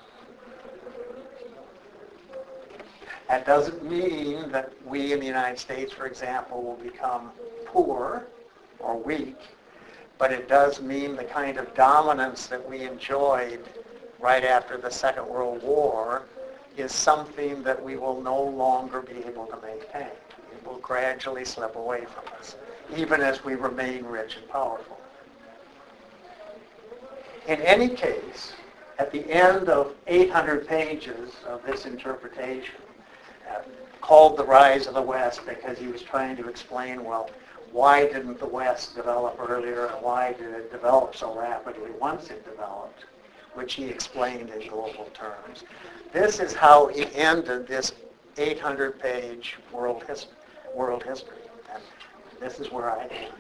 That doesn't mean that we in the United States, for example, will become poor or weak, but it does mean the kind of dominance that we enjoyed right after the Second World War is something that we will no longer be able to maintain. It will gradually slip away from us, even as we remain rich and powerful. In any case, at the end of 800 pages of this interpretation, called The Rise of the West, because he was trying to explain, well, why didn't the West develop earlier, and why did it develop so rapidly once it developed, which he explained in global terms. This is how he ended this 800-page world history. And this is where I end.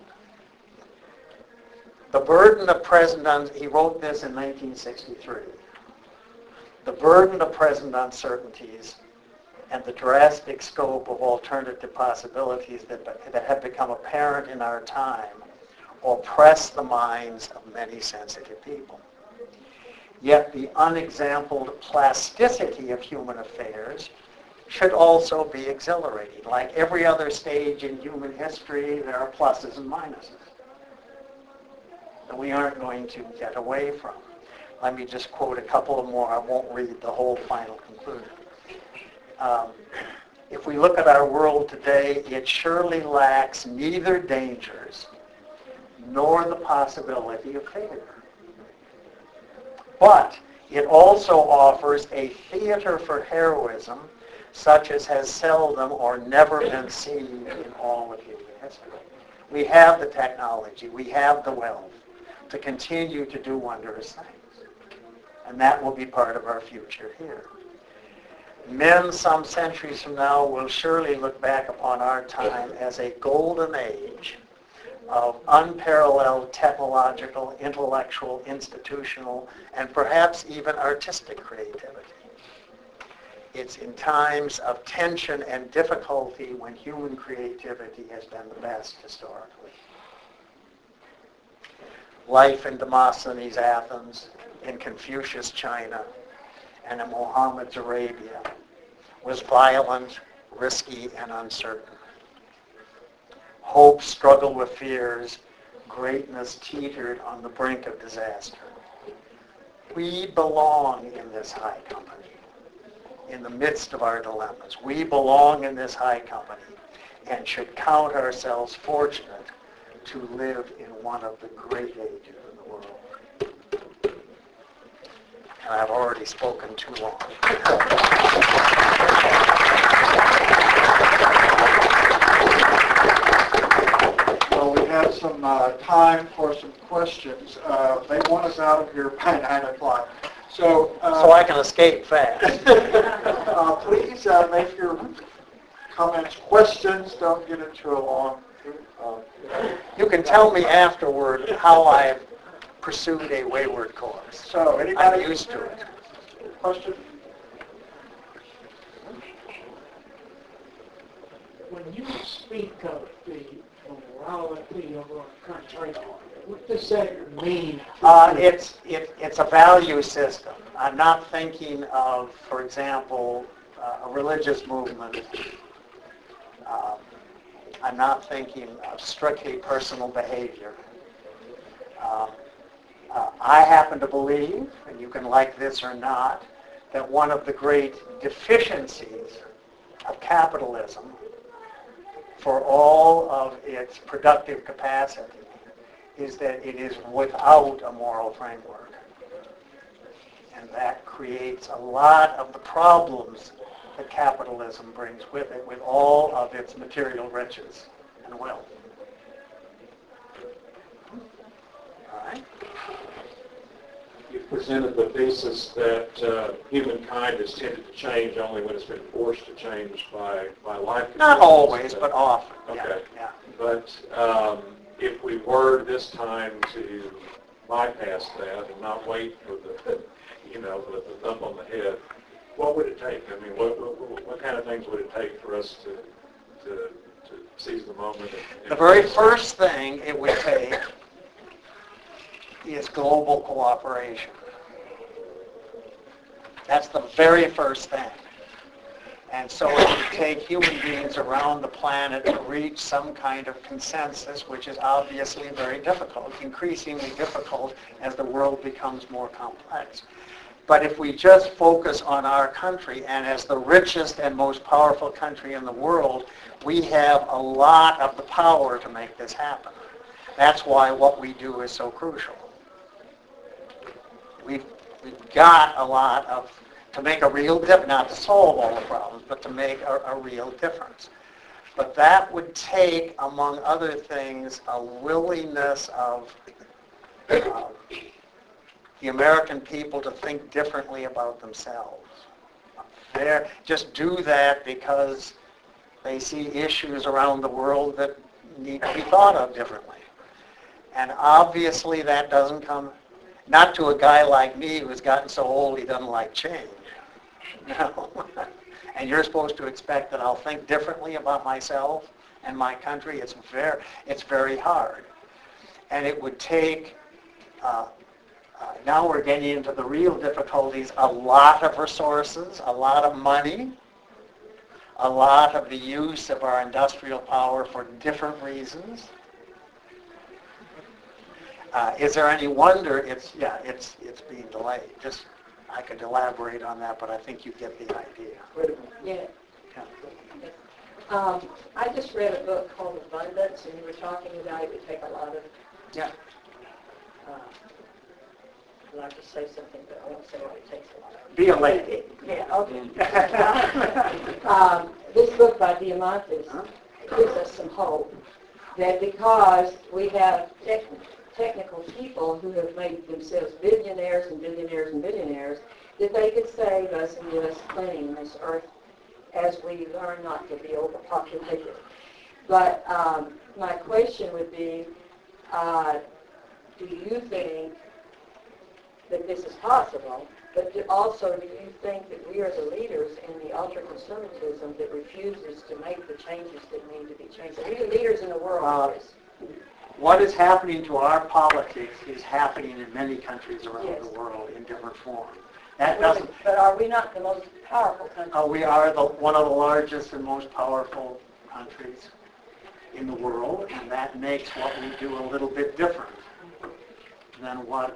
The burden of present, he wrote this in 1963. The burden of present uncertainties and the drastic scope of alternative possibilities that have become apparent in our time oppress the minds of many sensitive people. Yet the unexampled plasticity of human affairs should also be exhilarating. Like every other stage in human history, there are pluses and minuses that we aren't going to get away from. Let me just quote a couple of more. I won't read the whole final conclusion. If we look at our world today, it surely lacks neither dangers nor the possibility of failure. But it also offers a theater for heroism such as has seldom or never been seen in all of human history. We have the technology, we have the wealth to continue to do wondrous things. And that will be part of our future here. Men some centuries from now will surely look back upon our time as a golden age of unparalleled technological, intellectual, institutional, and perhaps even artistic creativity. It's in times of tension and difficulty when human creativity has been the best historically. Life in Demosthenes' Athens, in Confucius' China, and in Muhammad's Arabia was violent, risky, and uncertain. Hope struggled with fears. Greatness teetered on the brink of disaster. We belong in this high company, in the midst of our dilemmas. We belong in this high company and should count ourselves fortunate to live in one of the great ages in the world. And I've already spoken too long. Well, we have some time for some questions. They want us out of here by 9 o'clock. So I can escape fast. Please make your comments questions. Don't get into a long... You can tell me afterward how I've pursued a wayward course. So anybody I'm used to it. Question? When you speak of the morality of our country, what does that mean? It's a value system. I'm not thinking of, for example, a religious movement. I'm not thinking of strictly personal behavior. I happen to believe, and you can like this or not, that one of the great deficiencies of capitalism for all of its productive capacity is that it is without a moral framework. And that creates a lot of the problems that capitalism brings with it, with all of its material riches and wealth. All right? You presented the thesis that humankind has tended to change only when it's been forced to change by life. Not always, but often. Okay. Yeah. But if we were this time to bypass that and not wait for the thump on the head, what would it take? I mean, what kind of things would it take for us to seize the moment? The very first thing it would take is global cooperation. That's the very first thing. And so it would take human beings around the planet to reach some kind of consensus, which is obviously very difficult, increasingly difficult as the world becomes more complex. But if we just focus on our country, and as the richest and most powerful country in the world, we have a lot of the power to make this happen. That's why what we do is so crucial. We've got a lot to make a real difference, not to solve all the problems, but to make a real difference. But that would take, among other things, a willingness of the American people to think differently about themselves. Just do that because they see issues around the world that need to be thought of differently. And obviously that doesn't come, not to a guy like me who's gotten so old he doesn't like change. No. And you're supposed to expect that I'll think differently about myself and my country. It's very hard. And it would take, now we're getting into the real difficulties, a lot of resources, a lot of money, a lot of the use of our industrial power for different reasons. Is there any wonder it's being delayed? I could elaborate on that, but I think you get the idea. Yeah. Yeah. I just read a book called Abundance, and you were talking about it would take a lot of, Yeah. I'd like to say something, but I won't say what it takes a lot of. Be a lady. Yeah, okay. This book by Diamantis gives us some hope that because we have technical people who have made themselves billionaires and billionaires and billionaires, that they could save us and give us clean this earth as we learn not to be overpopulated. But my question would be, do you think that this is possible? But also, do you think that we are the leaders in the ultra-conservatism that refuses to make the changes that need to be changed? Are we the leaders in the world in this? What is happening to our politics is happening in many countries around Yes. the world in different forms. But are we not the most powerful country? We are one of the largest and most powerful countries in the world, and that makes what we do a little bit different than what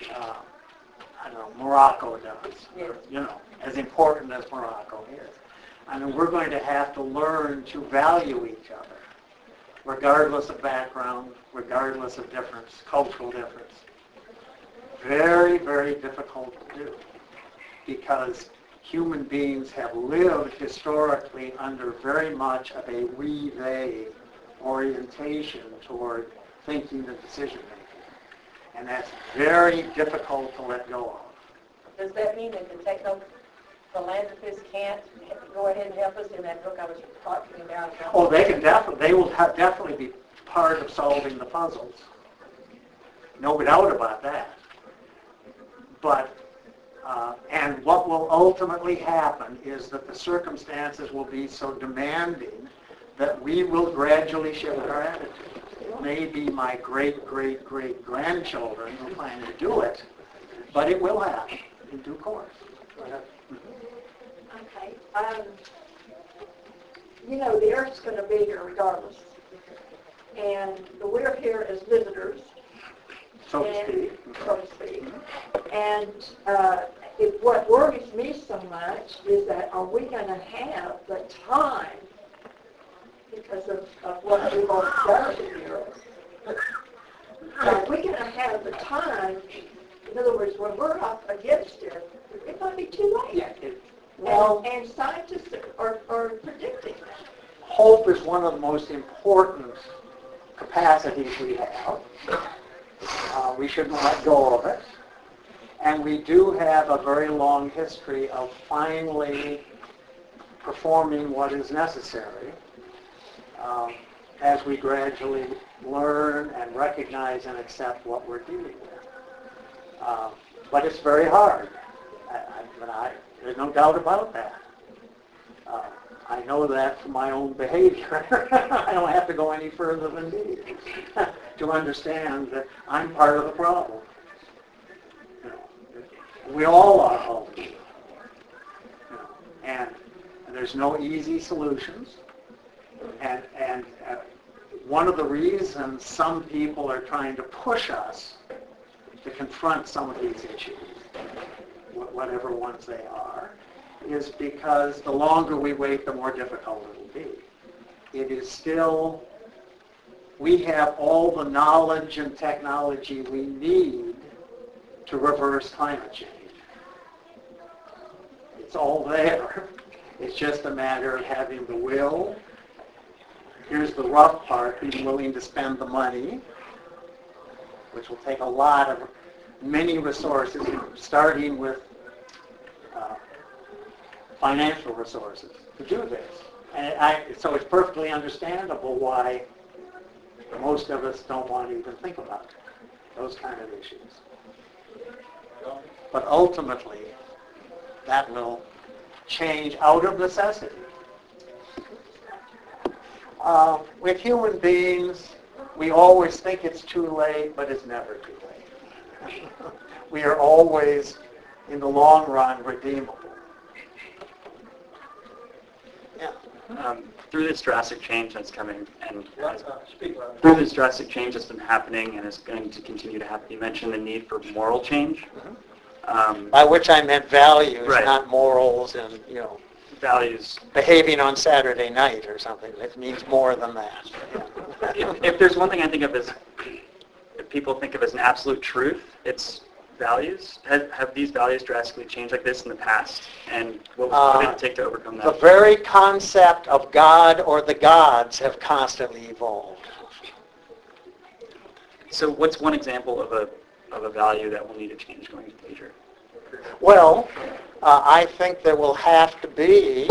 Morocco does. Yes. As important as Morocco is. I mean, we're going to have to learn to value each other, regardless of background, regardless of difference, cultural difference. Very, very difficult to do, because human beings have lived historically under very much of a we-they orientation toward thinking and decision-making. And that's very difficult to let go of. Does that mean that the techno-philanthropists can't go ahead and help us in that book I was talking about? Oh, they will definitely be part of solving the puzzles. No doubt about that. But, and what will ultimately happen is that the circumstances will be so demanding that we will gradually shift our attitude. Maybe my great-great-great-grandchildren will finally do it, but it will happen in due course. Okay. The Earth's going to be here regardless. And we're here as visitors, So to speak. so to speak. And what worries me so much is that are we going to have the time, because of what we've all done to the Earth, are we going to have the time, in other words, when we're up against it, it might be too late. Yeah, And scientists are predicting that. hope is one of the most important capacities we have. We shouldn't let go of it. And we do have a very long history of finally performing what is necessary as we gradually learn and recognize and accept what we're dealing with. But it's very hard. There's no doubt about that. I know that from my own behavior. I don't have to go any further than me to understand that I'm part of the problem. We all are all. And there's no easy solutions. And one of the reasons some people are trying to push us to confront some of these issues whatever ones they are, is because the longer we wait, the more difficult it will be. It is still, we have all the knowledge and technology we need to reverse climate change. It's all there. It's just a matter of having the will. Here's the rough part, being willing to spend the money, which will take a lot of, many resources, starting with financial resources to do this. And so it's perfectly understandable why most of us don't want to even think about those kind of issues. But ultimately, that will change out of necessity. With human beings, we always think it's too late, but it's never too late. We are always, in the long run, redeemable. Yeah. Through this drastic change that's coming, and through this drastic change that's been happening and is going to continue to happen, you mentioned the need for moral change. By which I meant values, Right. not morals, and Values. behaving on Saturday night or something. It means more than that. If there's one thing I think of as, if people think of as an absolute truth, it's values. Have these values drastically changed like this in the past? And what did it take to overcome The that? very concept of God or the gods have constantly evolved. So what's one example of a value that will need to change going into the future? Well, I think there will have to be,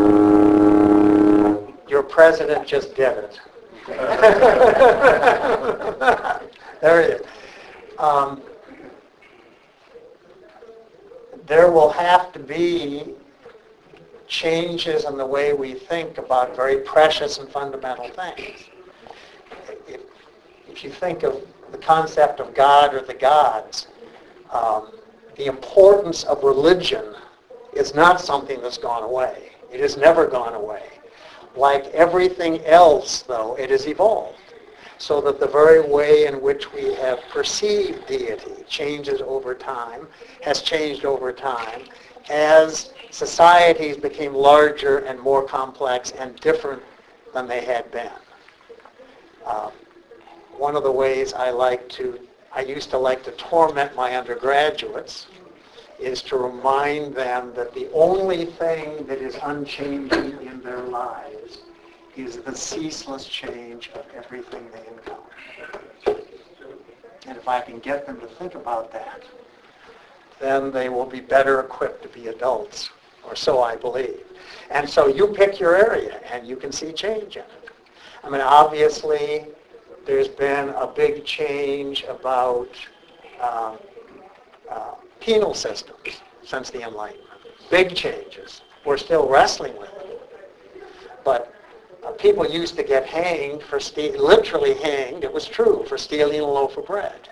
your president just did it. There it is. There will have to be changes in the way we think about very precious and fundamental things. If you think of the concept of God or the gods, the importance of religion is not something that's gone away. It has never gone away. Like everything else, though, it has evolved. So that the very way in which we have perceived deity changes over time, has changed over time, as societies became larger and more complex and different than they had been. One of the ways I used to like to torment my undergraduates is to remind them that the only thing that is unchanging in their lives is the ceaseless change of everything they encounter. And if I can get them to think about that, then they will be better equipped to be adults, or so I believe. And so you pick your area, and you can see change in it. I mean, obviously, there's been a big change about penal systems since the Enlightenment. Big changes. We're still wrestling with it. But people used to get hanged for literally hanged, it was true, for stealing a loaf of bread.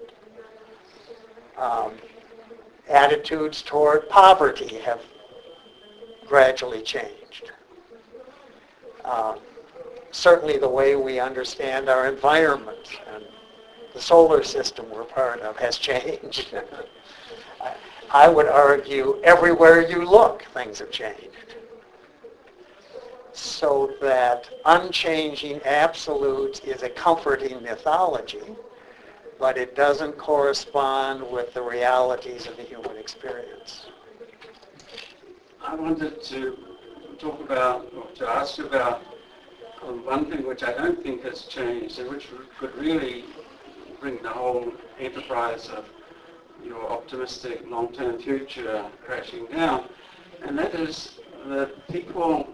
Attitudes toward poverty have gradually changed. Certainly the way we understand our environment and the solar system we're part of has changed. I would argue everywhere you look, things have changed. So that unchanging absolutes is a comforting mythology, but it doesn't correspond with the realities of the human experience. I wanted to talk about, or to ask about one thing which I don't think has changed and which could really bring the whole enterprise of your optimistic long-term future crashing down, and that is that people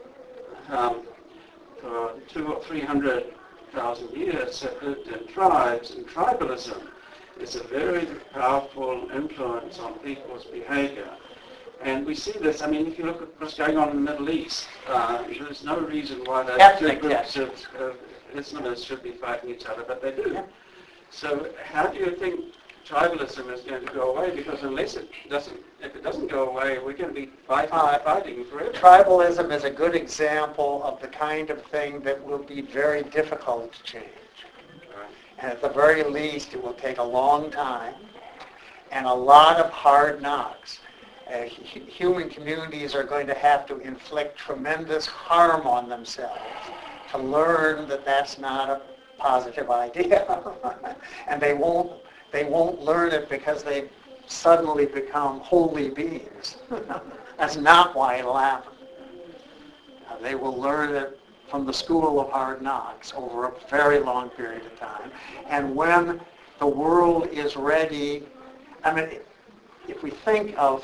for 200,000 or 300,000 years have lived in tribes, and tribalism is a very powerful influence on people's behavior. And we see this, I mean, if you look at what's going on in the Middle East, there's no reason why those Ethnic, two groups of Islamists should be fighting each other, but they do. So how do you think tribalism is going to go away? Because if it doesn't go away, we're going to be fighting forever. Tribalism is a good example of the kind of thing that will be very difficult to change. And at the very least, it will take a long time and a lot of hard knocks. human communities are going to have to inflict tremendous harm on themselves to learn that that's not a positive idea. And they won't learn it because they suddenly become holy beings. That's not why it'll happen. They will learn it from the school of hard knocks over a very long period of time. And when the world is ready, I mean, if we think of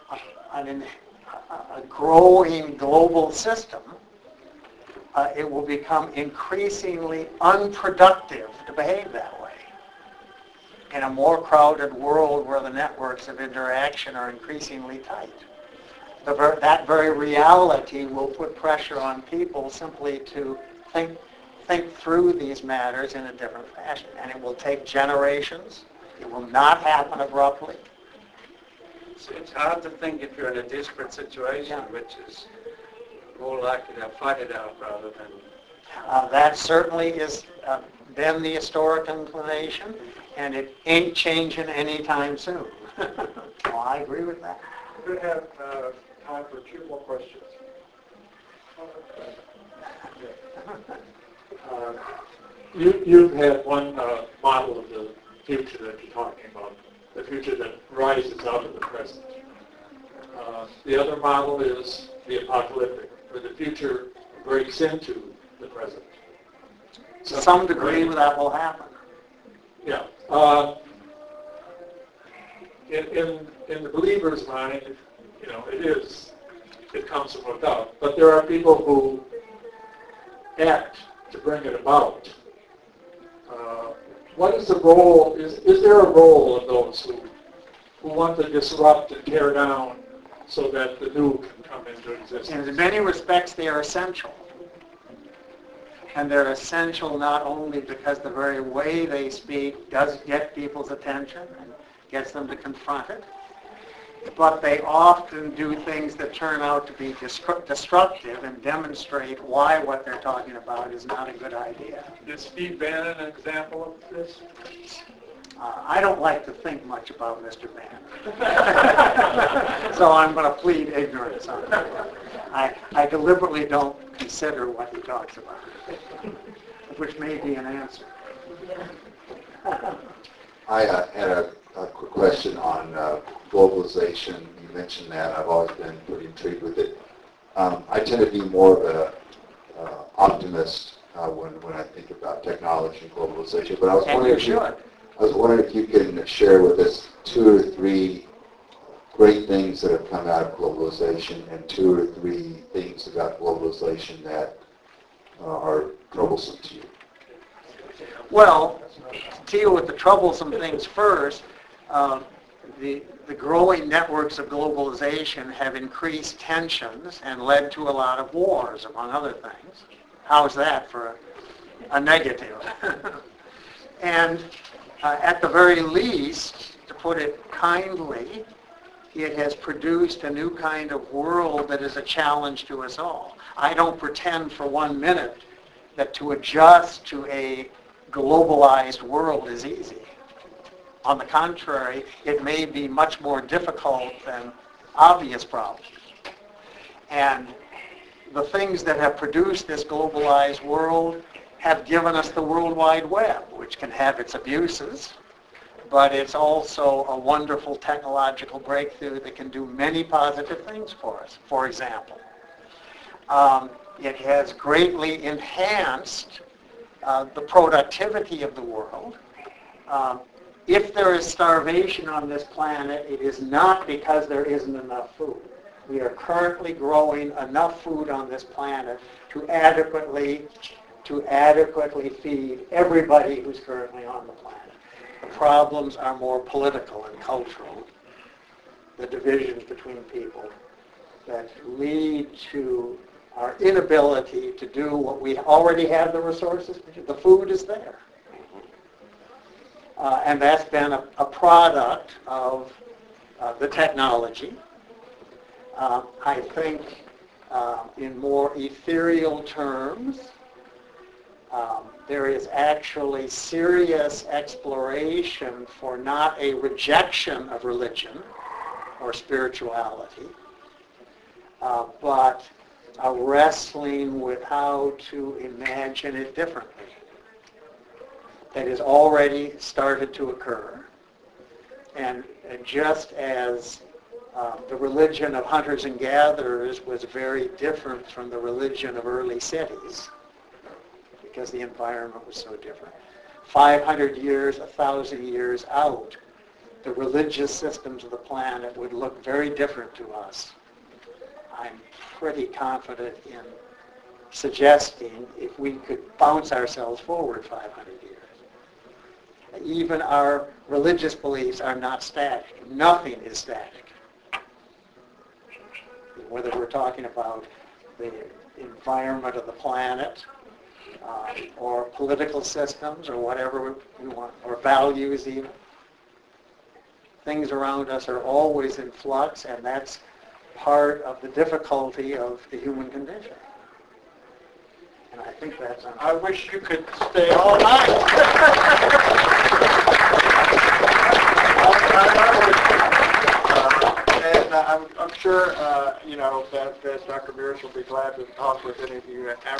a growing global system, it will become increasingly unproductive to behave that way. In a more crowded world where the networks of interaction are increasingly tight. That very reality will put pressure on people simply to think through these matters in a different fashion. And it will take generations. It will not happen abruptly. It's hard to think if you're in a desperate situation, which is more likely to fight it out rather than... That certainly is been the historic inclination, and it ain't changing anytime soon. Well, I agree with that. We have time for 2 more questions. You've had one model of the future that you're talking about, the future that rises out of the present. The other model is the apocalyptic, where the future breaks into the present. To some degree, that will happen. Yeah. In the believer's mind, it comes from without. But there are people who act to bring it about. What is the role, is there a role of those who want to disrupt and tear down so that the new can come into existence? And in many respects, they are essential. And they're essential not only because the very way they speak does get people's attention and gets them to confront it, but they often do things that turn out to be destructive and demonstrate why what they're talking about is not a good idea. Is Steve Bannon an example of this? I don't like to think much about Mr. Bannon. So I'm going to plead ignorance on that. I deliberately don't consider what he talks about, which may be an answer. I had a quick question on globalization. You mentioned that. I've always been pretty intrigued with it. I tend to be more of an optimist when I think about technology and globalization. But I was wondering if you can share with us 2 or 3 great things that have come out of globalization and 2 or 3 things about globalization that are troublesome to you. Well, to deal with the troublesome things first, the growing networks of globalization have increased tensions and led to a lot of wars, among other things. How's that for a negative? And at the very least, to put it kindly, it has produced a new kind of world that is a challenge to us all. I don't pretend for 1 minute that to adjust to a globalized world is easy. On the contrary, it may be much more difficult than obvious problems. And the things that have produced this globalized world have given us the World Wide Web, which can have its abuses, but it's also a wonderful technological breakthrough that can do many positive things for us. For example, it has greatly enhanced the productivity of the world. If there is starvation on this planet, it is not because there isn't enough food. We are currently growing enough food on this planet to adequately feed everybody who's currently on the planet. The problems are more political and cultural, the divisions between people that lead to our inability to do what we already have the resources to do. The food is there. And that's been a product of the technology. I think in more ethereal terms, there is actually serious exploration for not a rejection of religion, or spirituality, but a wrestling with how to imagine it differently that has already started to occur. And just as the religion of hunters and gatherers was very different from the religion of early cities because the environment was so different. 500 years, 1,000 years out, the religious systems of the planet would look very different to us. I'm pretty confident in suggesting if we could bounce ourselves forward 500 years. Even our religious beliefs are not static. Nothing is static. Whether we're talking about the environment of the planet, or political systems, or whatever we want, or values even. Things around us are always in flux, and that's part of the difficulty of the human condition. And I think that's... I wish you could stay all night. And I'm sure, that Dr. Mears will be glad to talk with any of you after.